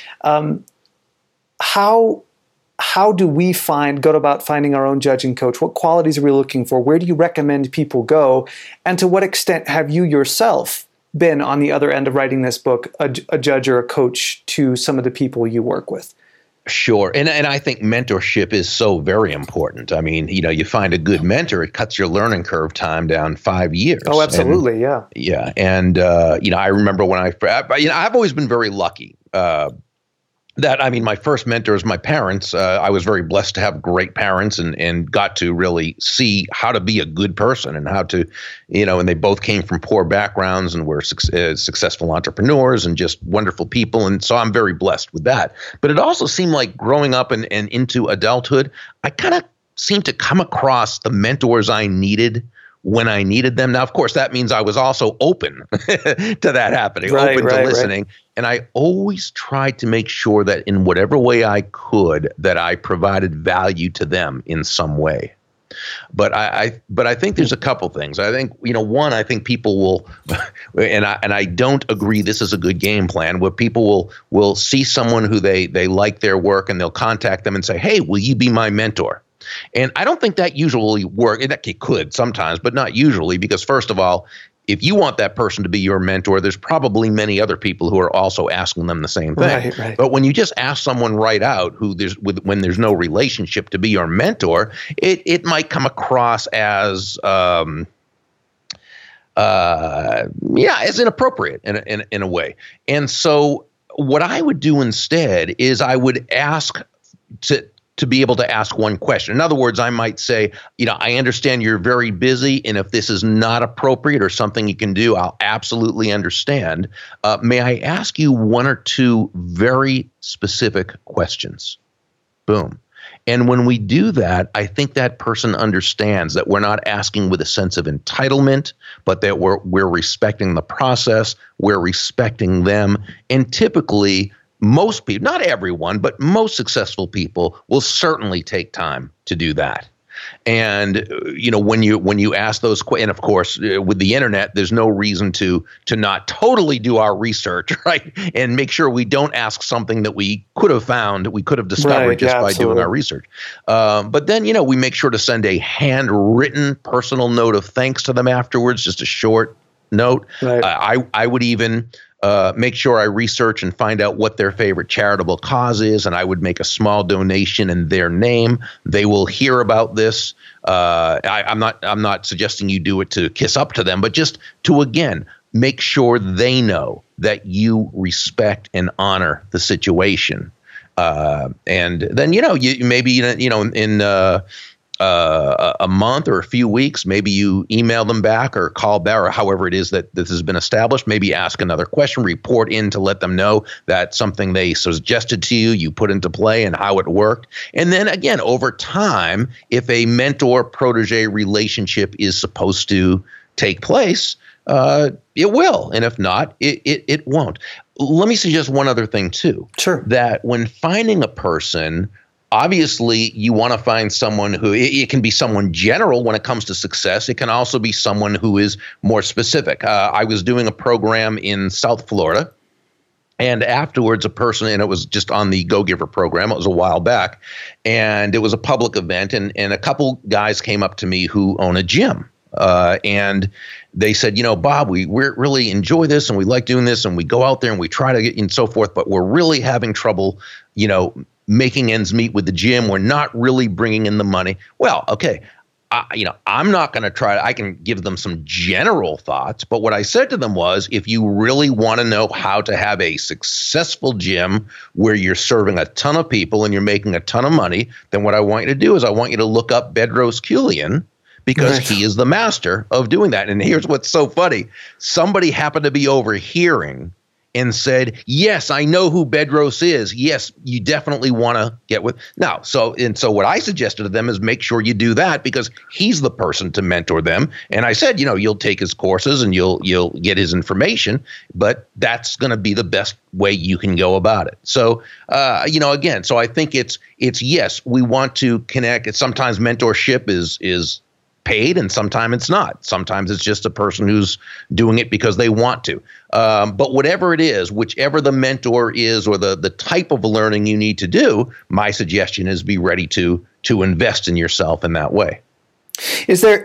How do we go about finding our own judge and coach? What qualities are we looking for? Where do you recommend people go? And to what extent have you yourself been on the other end of writing this book, a judge or a coach to some of the people you work with? Sure. And I think mentorship is so very important. I mean, you find a good mentor, it cuts your learning curve time down 5 years. Oh, absolutely. And, yeah. Yeah. And, I remember when I've always been very lucky. My first mentors, my parents, I was very blessed to have great parents and got to really see how to be a good person and how to, and they both came from poor backgrounds and were successful entrepreneurs and just wonderful people. And so I'm very blessed with that. But it also seemed like growing up and into adulthood, I kind of seemed to come across the mentors I needed when I needed them. Now, of course, that means I was also open to that happening, open to listening. Right. And I always tried to make sure that in whatever way I could, that I provided value to them in some way. But I think there's a couple things. I think, one, I think people will, and I don't agree this is a good game plan, where people will see someone who they like their work and they'll contact them and say, hey, will you be my mentor? And I don't think that usually works. It could sometimes, but not usually, because first of all, if you want that person to be your mentor, there's probably many other people who are also asking them the same thing. Right. But when you just ask someone right out when there's no relationship to be your mentor, it might come across as as inappropriate in a way. And so what I would do instead is I would ask to be able to ask one question. In other words, I might say, I understand you're very busy, and if this is not appropriate or something you can do, I'll absolutely understand. May I ask you one or two very specific questions? Boom. And when we do that, I think that person understands that we're not asking with a sense of entitlement, but that we're respecting the process, we're respecting them, and typically most people, not everyone, but most successful people will certainly take time to do that. And, when you ask those questions, and of course, with the internet, there's no reason to not totally do our research, right? And make sure we don't ask something that we could have found, we could have discovered by doing our research. But then, we make sure to send a handwritten personal note of thanks to them afterwards, just a short note. Right. I would even make sure I research and find out what their favorite charitable cause is, and I would make a small donation in their name. They will hear about this. I'm not suggesting you do it to kiss up to them, but just to, again, make sure they know that you respect and honor the situation. And then, you maybe, in a month or a few weeks, maybe you email them back or call back, or however it is that this has been established. Maybe ask another question, report in to let them know that something they suggested to you put into play and how it worked. And then again, over time, if a mentor-protege relationship is supposed to take place, it will. And if not, it won't. Let me suggest one other thing too. Sure. That when finding a person, obviously, you want to find someone who, it can be someone general when it comes to success. It can also be someone who is more specific. I was doing a program in South Florida, and afterwards a person, and it was just on the Go Giver program, it was a while back, and it was a public event, and a couple guys came up to me who own a gym. And they said, Bob, we really enjoy this and we like doing this and we go out there and we try to get and so forth, but we're really having trouble, making ends meet with the gym. We're not really bringing in the money. Well, okay. I'm not going to try. I can give them some general thoughts, but what I said to them was, if you really want to know how to have a successful gym where you're serving a ton of people and you're making a ton of money, then what I want you to do is I want you to look up Bedros Keuilian, because he is the master of doing that. And here's what's so funny. Somebody happened to be overhearing and said, yes, I know who Bedros is. Yes, you definitely want to get with. Now, so what I suggested to them is make sure you do that because he's the person to mentor them. And I said, you'll take his courses and you'll get his information, but that's going to be the best way you can go about it. So, again, so I think it's yes, we want to connect. Sometimes mentorship is paid and sometimes it's not. Sometimes it's just a person who's doing it because they want to. But whatever it is, whichever the mentor is or the type of learning you need to do, my suggestion is be ready to invest in yourself in that way. Is there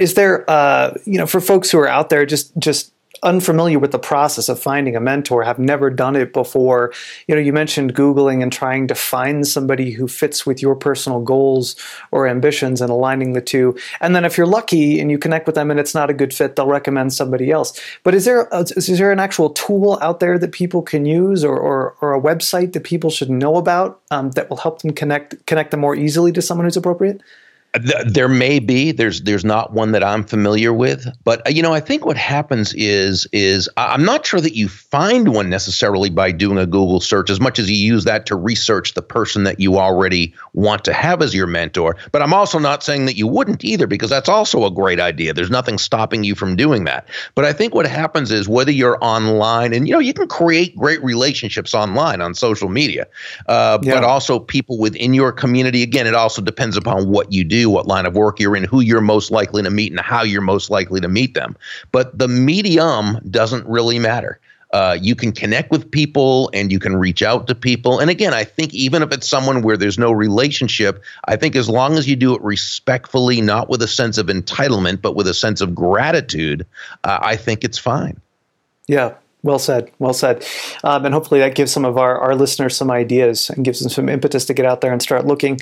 for folks who are out there just unfamiliar with the process of finding a mentor, have never done it before, you mentioned Googling and trying to find somebody who fits with your personal goals or ambitions and aligning the two. And then if you're lucky and you connect with them and it's not a good fit, they'll recommend somebody else. But is there an actual tool out there that people can use or a website that people should know about that will help them connect them more easily to someone who's appropriate? There may be. There's not one that I'm familiar with, but I think what happens is I'm not sure that you find one necessarily by doing a Google search as much as you use that to research the person that you already want to have as your mentor. But I'm also not saying that you wouldn't either, because that's also a great idea. There's nothing stopping you from doing that. But I think what happens is whether you're online and you can create great relationships online on social media, but also people within your community. Again, it also depends upon what you do, what line of work you're in, who you're most likely to meet, and how you're most likely to meet them. But the medium doesn't really matter. You can connect with people and you can reach out to people. And again, I think even if it's someone where there's no relationship, I think as long as you do it respectfully, not with a sense of entitlement, but with a sense of gratitude, I think it's fine. Yeah. Well said. Well said. And hopefully that gives some of our listeners some ideas and gives them some impetus to get out there and start looking.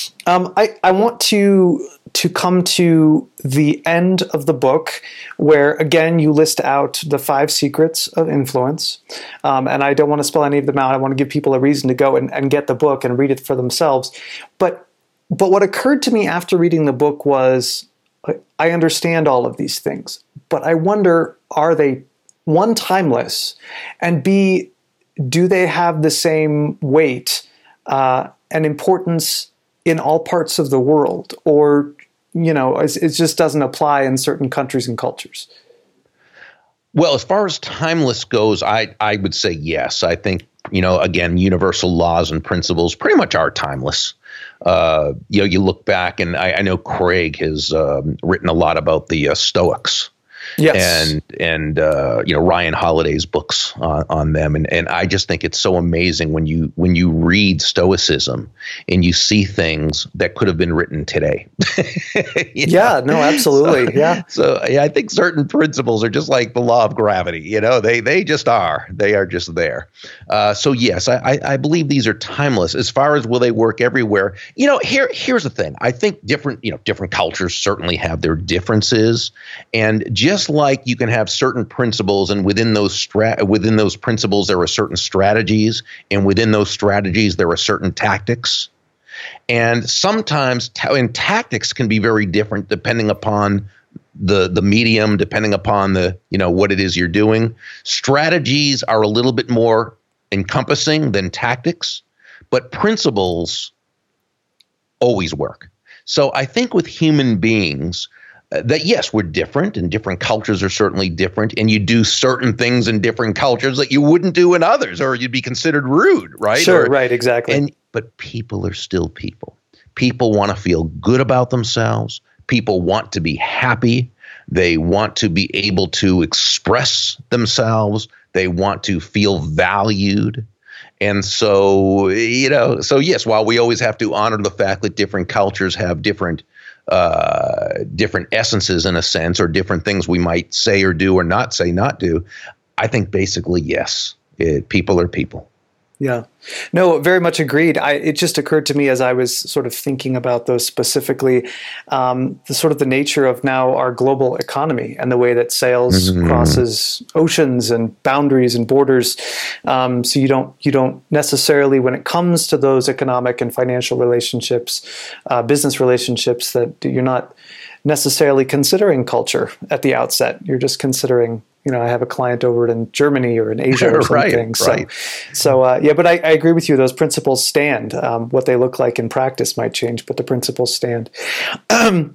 I want to come to the end of the book where, again, you list out the 5 secrets of influence. And I don't want to spell any of them out. I want to give people a reason to go and get the book and read it for themselves. But what occurred to me after reading the book was, I understand all of these things, but I wonder, are they, one, timeless, and B, do they have the same weight and importance in all parts of the world? Or, it just doesn't apply in certain countries and cultures? Well, as far as timeless goes, I would say yes. I think, again, universal laws and principles pretty much are timeless. You look back, and I know Craig has written a lot about the Stoics. Yes. And Ryan Holiday's books on them. And I just think it's so amazing when you read Stoicism and you see things that could have been written today. Yeah, no, absolutely. So I think certain principles are just like the law of gravity. They just are. They are just there. So yes, I believe these are timeless. As far as will they work everywhere? Here's the thing. I think different cultures certainly have their differences, and just like you can have certain principles, and within those principles there are certain strategies, and within those strategies there are certain tactics. And sometimes tactics can be very different depending upon the medium, depending upon what it is you're doing. Strategies are a little bit more encompassing than tactics, but principles always work. So I think with human beings, that yes, we're different, and different cultures are certainly different, and you do certain things in different cultures that you wouldn't do in others, or you'd be considered rude, right? Sure, right, exactly. But people are still people. People want to feel good about themselves. People want to be happy. They want to be able to express themselves. They want to feel valued. And so, yes, while we always have to honor the fact that different cultures have different essences in a sense, or different things we might say or do or not say, not do, I think basically, yes, people are people. Yeah. No, very much agreed. It just occurred to me as I was sort of thinking about those specifically, the nature of now our global economy and the way that sales crosses oceans and boundaries and borders. So you don't necessarily, when it comes to those economic and financial relationships, business relationships, that you're not necessarily considering culture at the outset. You're just considering I have a client over in Germany or in Asia or something. Right. So but I agree with you. Those principles stand. What they look like in practice might change, but the principles stand. I'm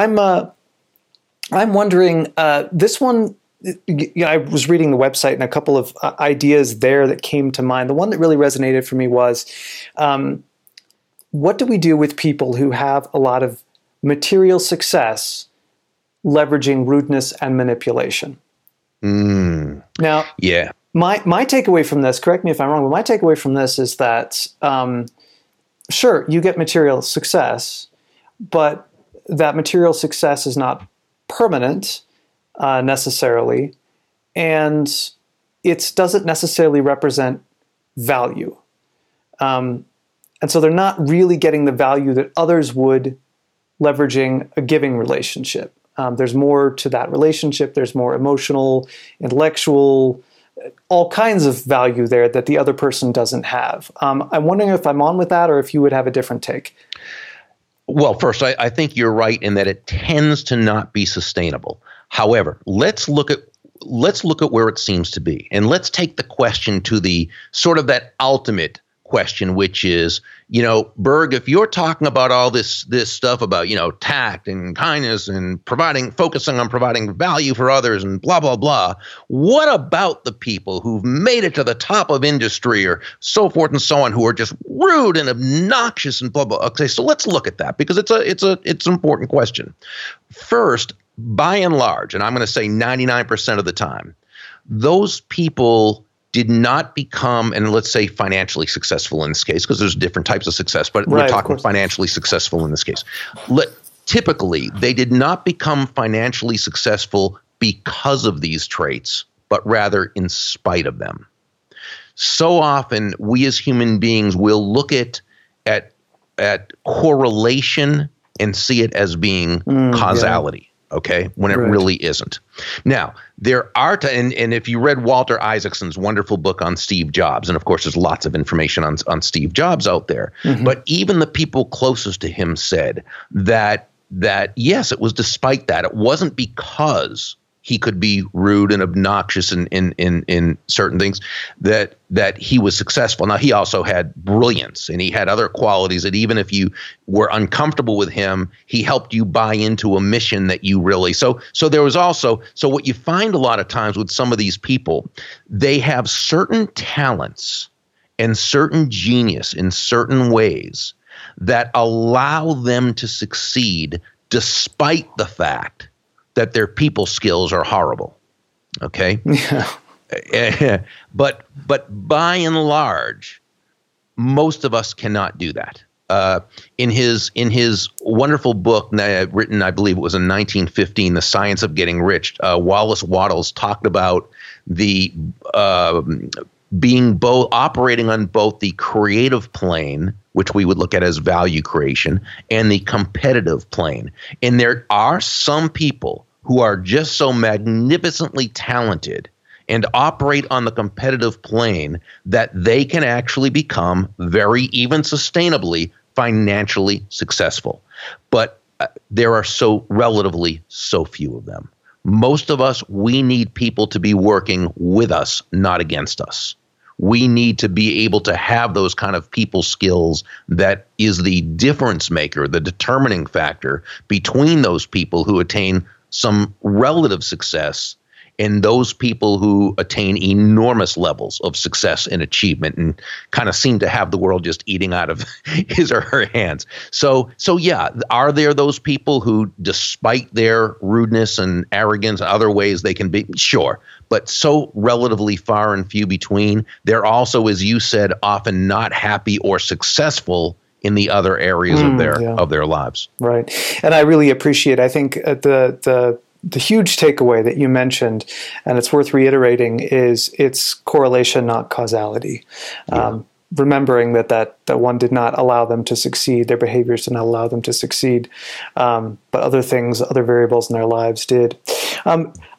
wondering, this one, I was reading the website and a couple of ideas there that came to mind. The one that really resonated for me was, what do we do with people who have a lot of material success leveraging rudeness and manipulation? Now, my takeaway from this, correct me if I'm wrong, but my takeaway from this is that, sure, you get material success, but that material success is not permanent necessarily, and it doesn't necessarily represent value. And so they're not really getting the value that others would leveraging a giving relationship. There's more to that relationship. There's more emotional, intellectual, all kinds of value there that the other person doesn't have. I'm wondering if I'm on with that or if you would have a different take. Well, first, I think you're right in that it tends to not be sustainable. However, let's look at where it seems to be, and let's take the question to the sort of that ultimate question, which is, Berg, if you're talking about all this stuff about, tact and kindness and focusing on providing value for others and blah, blah, blah, what about the people who've made it to the top of industry or so forth and so on, who are just rude and obnoxious and blah, blah. Okay, so let's look at that because it's an important question. First, by and large, and I'm going to say 99% of the time, those people did not become, and let's say financially successful in this case, because there's different types of success, but we're talking financially successful in this case. Typically, they did not become financially successful because of these traits, but rather in spite of them. So often, we as human beings will look at correlation and see it as being causality. Okay, when it really isn't. Now, there are, and if you read Walter Isaacson's wonderful book on Steve Jobs, and of course there's lots of information on Steve Jobs out there, but even the people closest to him said that yes, it was despite that. It wasn't because he could be rude and obnoxious in certain things that he was successful. Now, he also had brilliance, and he had other qualities that even if you were uncomfortable with him, he helped you buy into a mission that you really. So there was also, so what you find a lot of times with some of these people, they have certain talents and certain genius in certain ways that allow them to succeed despite the fact that their people skills are horrible. Okay? Yeah. But by and large, most of us cannot do that. In his wonderful book written, I believe it was in 1915, The Science of Getting Rich, Wallace Wattles talked about the being both operating on both the creative plane, which we would look at as value creation, and the competitive plane. And there are some people who are just so magnificently talented and operate on the competitive plane that they can actually become very, even sustainably, financially successful. But there are relatively so few of them. Most of us, we need people to be working with us, not against us. We need to be able to have those kind of people skills that is the difference maker, the determining factor between those people who attain some relative success and those people who attain enormous levels of success and achievement and kind of seem to have the world just eating out of his or her hands. So yeah, are there those people who, despite their rudeness and arrogance, other ways they can be? Sure, but so relatively far and few between. They're also, as you said, often not happy or successful in the other areas of their lives. Right. And I really appreciate, I think the huge takeaway that you mentioned, and it's worth reiterating, is it's correlation, not causality. Remembering that one did not allow them to succeed, their behaviors did not allow them to succeed, but other things, other variables in their lives did.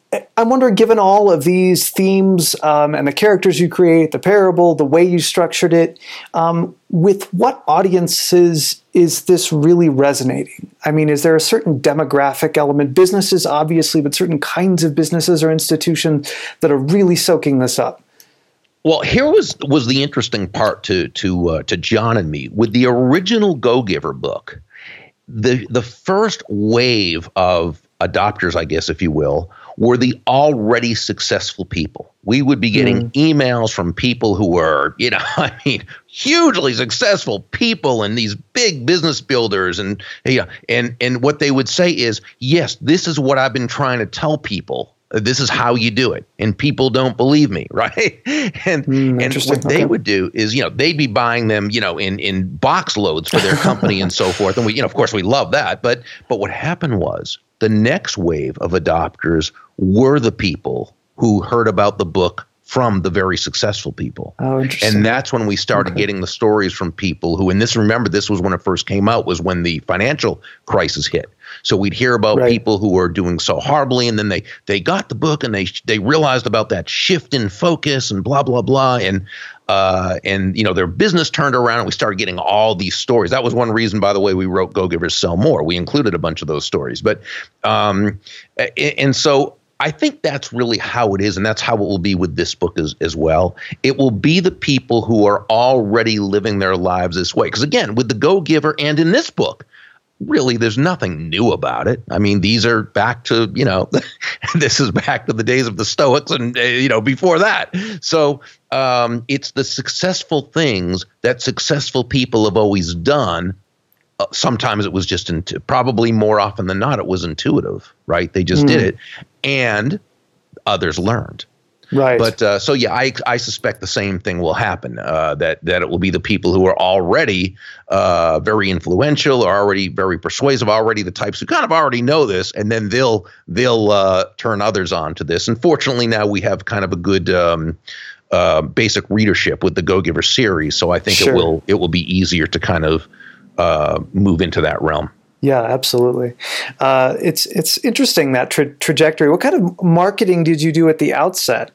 I'm wondering, given all of these themes and the characters you create, the parable, the way you structured it, with what audiences is this really resonating? I mean, is there a certain demographic element? Businesses, obviously, but certain kinds of businesses or institutions that are really soaking this up? Well, here was the interesting part to John and me. With the original Go Giver book, the first wave of adopters, I guess, if you will, were the already successful people. We would be getting emails from people who were, hugely successful people and these big business builders. And what they would say is, yes, this is what I've been trying to tell people. This is how you do it. And people don't believe me, right? And what they would do is, they'd be buying them, in box loads for their company and so forth. And we, of course, we love that. But what happened was the next wave of adopters were the people who heard about the book from the very successful people. Oh, interesting. And that's when we started getting the stories from people who, and this was when it first came out, was when the financial crisis hit. So we'd hear about people who were doing so horribly, and then they got the book and they realized about that shift in focus and blah, blah, blah. And their business turned around and we started getting all these stories. That was one reason, by the way, we wrote Go Givers Sell More. We included a bunch of those stories. But and so I think that's really how it is, and that's how it will be with this book as well. It will be the people who are already living their lives this way. Because again, with the Go Giver and in this book, really, there's nothing new about it. I mean, these are back to, this is back to the days of the Stoics and, before that. So it's the successful things that successful people have always done. Sometimes it was just probably more often than not, it was intuitive, right? They just did it, and others learned. Right. But I suspect the same thing will happen. That it will be the people who are already very influential, or already very persuasive, already the types who kind of already know this, and then they'll turn others on to this. And fortunately, now we have kind of a good basic readership with the Go Giver series, so I think it will be easier to kind of move into that realm. Yeah, absolutely. It's interesting, that trajectory. What kind of marketing did you do at the outset?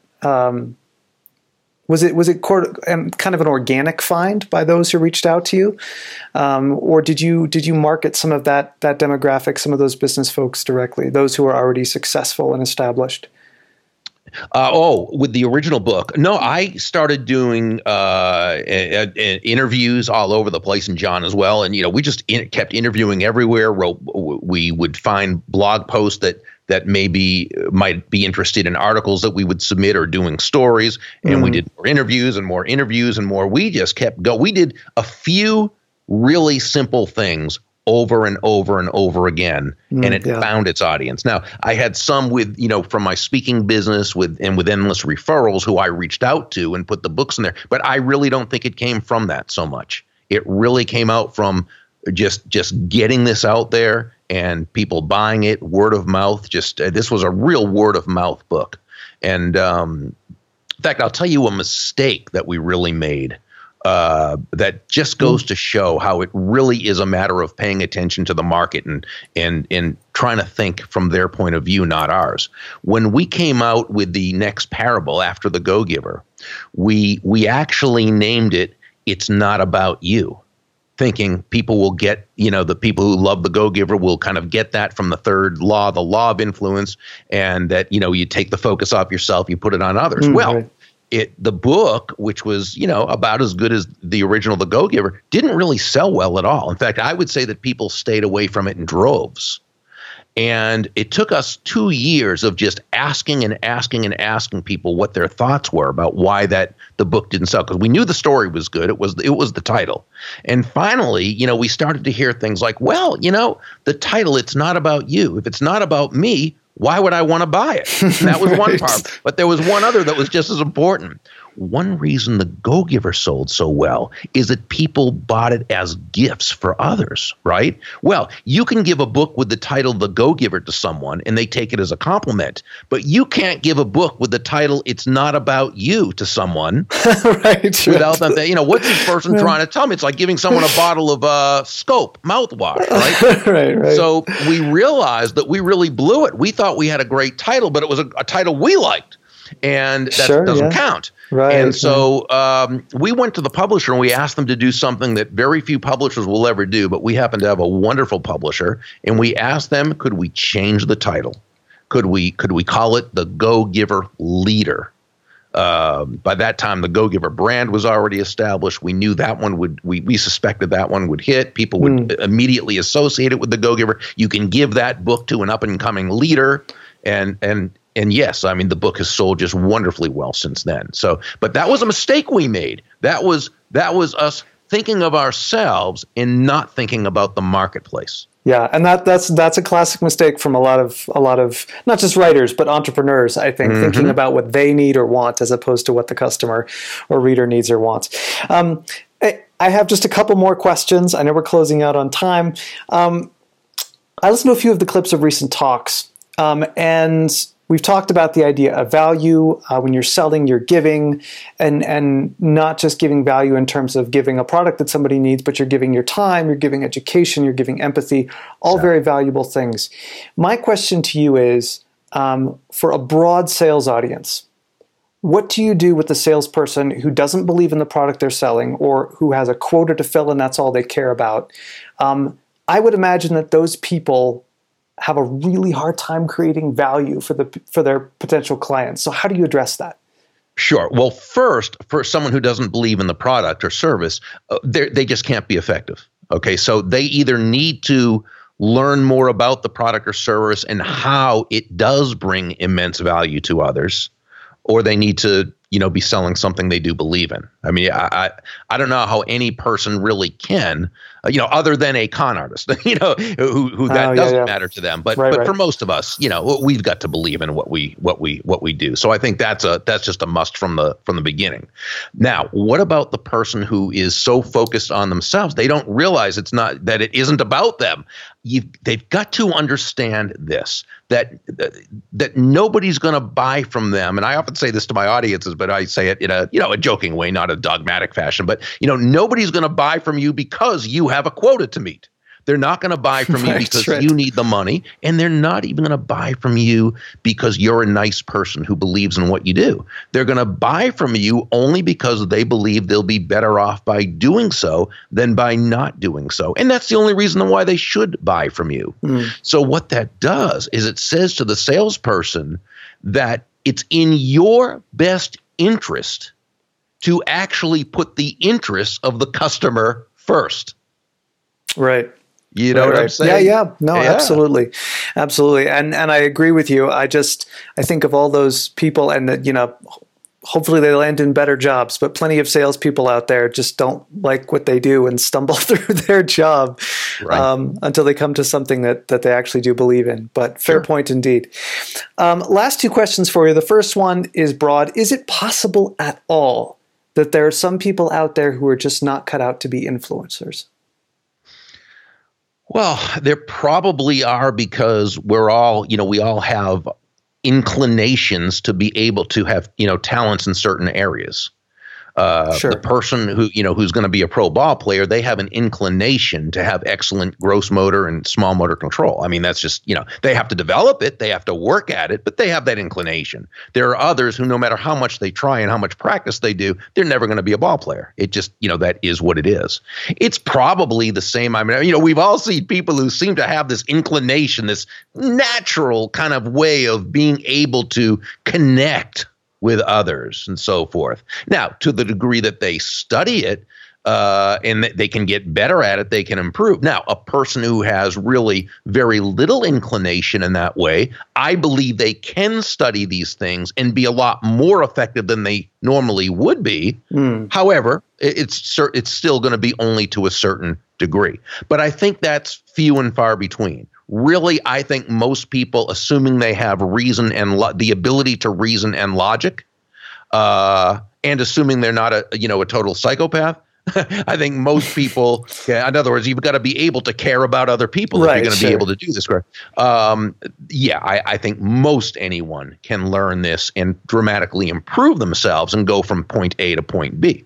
Was it kind of an organic find by those who reached out to you, or did you market some of that demographic, some of those business folks directly, those who are already successful and established? With the original book, no, I started doing interviews all over the place, and John as well. And, we just kept interviewing everywhere. We would find blog posts that maybe might be interested in articles that we would submit, or doing stories. And we did more interviews and more interviews and more. We just kept going. We did a few really simple things over and over and over again, and it found its audience. Now, I had some with, from my speaking business with Endless Referrals, who I reached out to and put the books in there, but I really don't think it came from that so much. It really came out from just getting this out there and people buying it, word of mouth. This was a real word of mouth book. And in fact, I'll tell you a mistake that we really made. That just goes to show how it really is a matter of paying attention to the market and trying to think from their point of view, not ours. When we came out with the next parable after the Go Giver, we actually named it "It's Not About You," thinking people will get, the people who love the Go Giver will kind of get that from the third law, the law of influence, and that, you take the focus off yourself, you put it on others. Right. The book, which was, about as good as the original The Go Giver, didn't really sell well at all. In fact, I would say that people stayed away from it in droves. And it took us 2 years of just asking and asking and asking people what their thoughts were about why the book didn't sell. Because we knew the story was good. It was the title. And finally, we started to hear things like, well, the title, "It's Not About You." If it's not about me, why would I want to buy it? And that was one part. But there was one other that was just as important. one reason the Go-Giver sold so well is that people bought it as gifts for others, right? Well, you can give a book with the title The Go-Giver to someone and they take it as a compliment, but you can't give a book with the title It's Not About You to someone without them saying, what's this person trying to tell me? It's like giving someone a bottle of Scope mouthwash, right? right. So we realized that we really blew it. We thought we had a great title, but it was a title we liked. And that doesn't count. Right. And so we went to the publisher and we asked them to do something that very few publishers will ever do, but we happen to have a wonderful publisher. And we asked them, could we change the title? Could we call it the Go-Giver Leader? By that time, the Go-Giver brand was already established. We knew that one we suspected that one would hit. People would immediately associate it with the Go-Giver. You can give that book to an up-and-coming leader. And yes, I mean, the book has sold just wonderfully well since then. So, but that was a mistake we made. That was us thinking of ourselves and not thinking about the marketplace. Yeah, and that's a classic mistake from a lot of not just writers but entrepreneurs, I think, thinking about what they need or want as opposed to what the customer or reader needs or wants. I have just a couple more questions. I know we're closing out on time. I listened to a few of the clips of recent talks, and we've talked about the idea of value. When you're selling, you're giving, and not just giving value in terms of giving a product that somebody needs, but you're giving your time, you're giving education, you're giving empathy, all very valuable things. My question to you is, for a broad sales audience, what do you do with the salesperson who doesn't believe in the product they're selling or who has a quota to fill and that's all they care about? I would imagine that those people have a really hard time creating value for their potential clients. So how do you address that? Sure. Well, first, for someone who doesn't believe in the product or service, they just can't be effective. Okay, so they either need to learn more about the product or service and how it does bring immense value to others, or they need to, be selling something they do believe in. I mean, I don't know how any person really can, other than a con artist, who that doesn't matter to them. But for most of us, we've got to believe in what we do. So I think that's just a must from the beginning. Now, what about the person who is so focused on themselves they don't realize that it isn't about them? They've got to understand this, that nobody's going to buy from them. And I often say this to my audiences, but I say it in a joking way, not a dogmatic fashion. But nobody's going to buy from you because you have a quota to meet. They're not going to buy from you because you need the money, and they're not even going to buy from you because you're a nice person who believes in what you do. They're going to buy from you only because they believe they'll be better off by doing so than by not doing so. And that's the only reason why they should buy from you. So what that does is it says to the salesperson that it's in your best interest to actually put the interests of the customer first. Right. You know what I'm saying? Yeah. No, absolutely. Absolutely. And I agree with you. I think of all those people and that, hopefully they land in better jobs, but plenty of salespeople out there just don't like what they do and stumble through their job until they come to something that they actually do believe in. But fair point indeed. Last two questions for you. The first one is broad. Is it possible at all that there are some people out there who are just not cut out to be influencers? Well, there probably are, because we all have inclinations to be able to have, talents in certain areas. The person who's going to be a pro ball player, they have an inclination to have excellent gross motor and small motor control. I mean, that's just, they have to develop it, they have to work at it, but they have that inclination. There are others who, no matter how much they try and how much practice they do, they're never going to be a ball player. It just, that is what it is. It's probably the same. I mean, we've all seen people who seem to have this inclination, this natural kind of way of being able to connect with others and so forth. Now, to the degree that they study it and they can get better at it, they can improve. Now, a person who has really very little inclination in that way, I believe they can study these things and be a lot more effective than they normally would be. However, it's still going to be only to a certain degree. But I think that's few and far between. Really, I think most people, assuming they have reason and the ability to reason and logic, and and assuming they're not a total psychopath. I think most people, in other words, you've got to be able to care about other people if you're going to be able to do this. I think most anyone can learn this and dramatically improve themselves and go from point A to point B.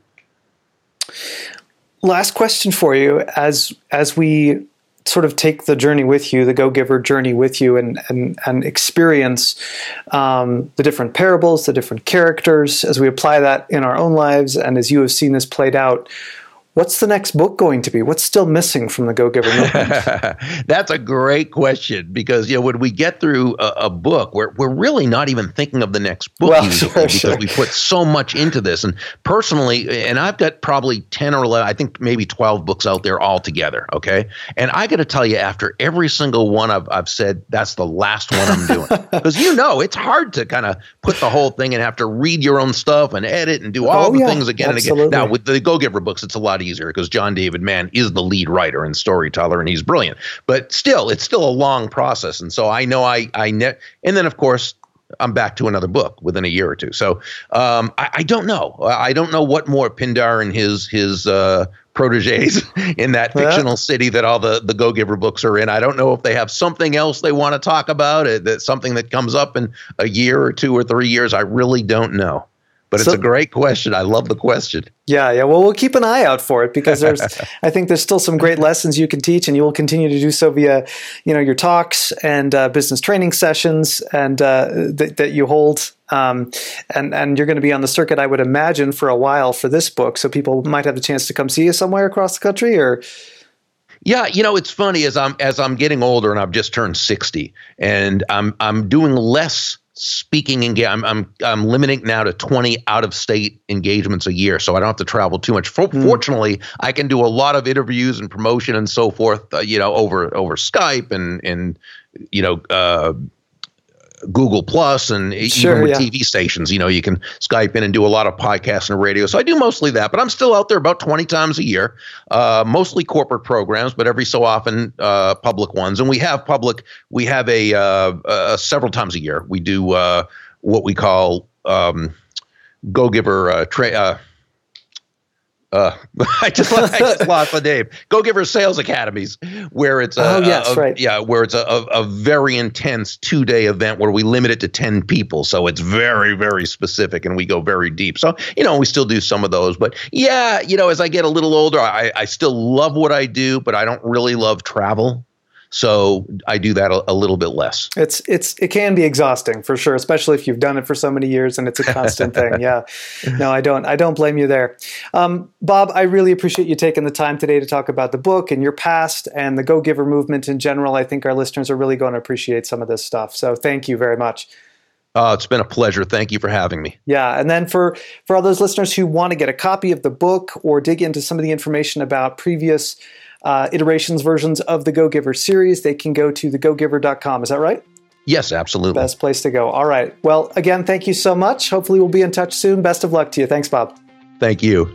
Last question for you, as we sort of take the journey with you, the Go-Giver journey with you, and experience the different parables, the different characters, as we apply that in our own lives, and as you have seen this played out, what's the next book going to be? What's still missing from the Go-Giver movement? That's a great question, because when we get through a book, we're really not even thinking of the next book because we put so much into this. And personally, and I've got probably 10 or 11, I think maybe 12 books out there altogether. Okay, and I got to tell you, after every single one I've said that's the last one I'm doing, because it's hard to kind of put the whole thing and have to read your own stuff and edit and do all the things again and again. Now with the Go-Giver books, it's a lot easier because John David Mann is the lead writer and storyteller, and he's brilliant. But still, it's still a long process, and so I know and then of course I'm back to another book within a year or two. So I don't know. I don't know what more Pindar and his proteges in that fictional city that all the Go-Giver books are in. I don't know if they have something else they want to talk about. That's something that comes up in a year or 2 or 3 years. I really don't know. But it's a great question. I love the question. Yeah. Well, we'll keep an eye out for it, because I think there's still some great lessons you can teach, and you will continue to do so via, your talks and business training sessions and that you hold. And you're going to be on the circuit, I would imagine, for a while for this book. So people might have the chance to come see you somewhere across the country, or. Yeah, it's funny as I'm getting older, and I've just turned 60, and I'm doing less speaking I'm limiting now to 20 out-of-state engagements a year, so I don't have to travel too much. Fortunately, I can do a lot of interviews and promotion and so forth, over Skype and Google Plus, and even with TV stations, you can Skype in and do a lot of podcasts and radio. So I do mostly that, but I'm still out there about 20 times a year, mostly corporate programs, but every so often public ones. And we have a several times a year. We do what we call Go-Giver I just lost the name. Go-Giver Sales Academies, where it's where it's a very intense 2-day event where we limit it to 10 people. So it's very, very specific, and we go very deep. So, we still do some of those. But as I get a little older, I still love what I do, but I don't really love travel. So I do that a little bit less. It can be exhausting for sure, especially if you've done it for so many years and it's a constant thing. Yeah, no, I don't blame you there. Bob, I really appreciate you taking the time today to talk about the book and your past and the Go-Giver movement in general. I think our listeners are really going to appreciate some of this stuff. So thank you very much. It's been a pleasure. Thank you for having me. Yeah. And then for all those listeners who want to get a copy of the book or dig into some of the information about previous versions of the Go-Giver series, they can go to thegogiver.com. Is that right? Yes, absolutely. Best place to go. All right. Well, again, thank you so much. Hopefully we'll be in touch soon. Best of luck to you. Thanks, Bob. Thank you.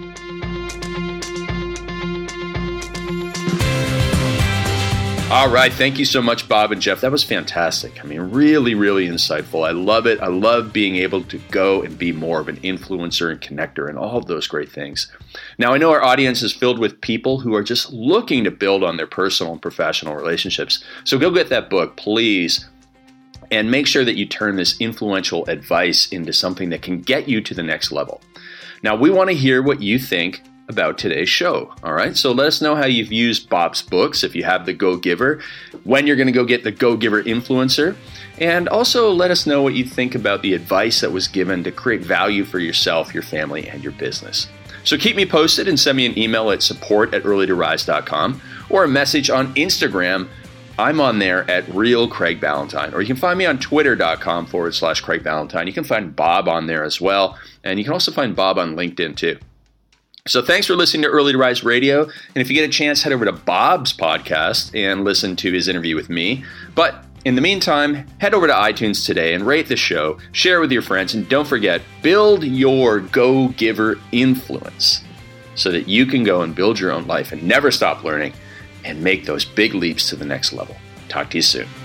All right. Thank you so much, Bob and Jeff. That was fantastic. I mean, really, really insightful. I love it. I love being able to go and be more of an influencer and connector and all of those great things. Now, I know our audience is filled with people who are just looking to build on their personal and professional relationships. So go get that book, please, and make sure that you turn this influential advice into something that can get you to the next level. Now, we want to hear what you think about today's show. All right. So let us know how you've used Bob's books, if you have the Go-Giver, when you're going to go get the Go-Giver Influencer, and also let us know what you think about the advice that was given to create value for yourself, your family, and your business. So keep me posted and send me an email at support@earlytorise.com or a message on Instagram. I'm on there at Real Craig Ballantyne, or you can find me on twitter.com/Craig Ballantyne. You can find Bob on there as well. And you can also find Bob on LinkedIn too. So thanks for listening to Early to Rise Radio. And if you get a chance, head over to Bob's podcast and listen to his interview with me. But in the meantime, head over to iTunes today and rate the show, share it with your friends, and don't forget, build your Go-Giver influence so that you can go and build your own life and never stop learning and make those big leaps to the next level. Talk to you soon.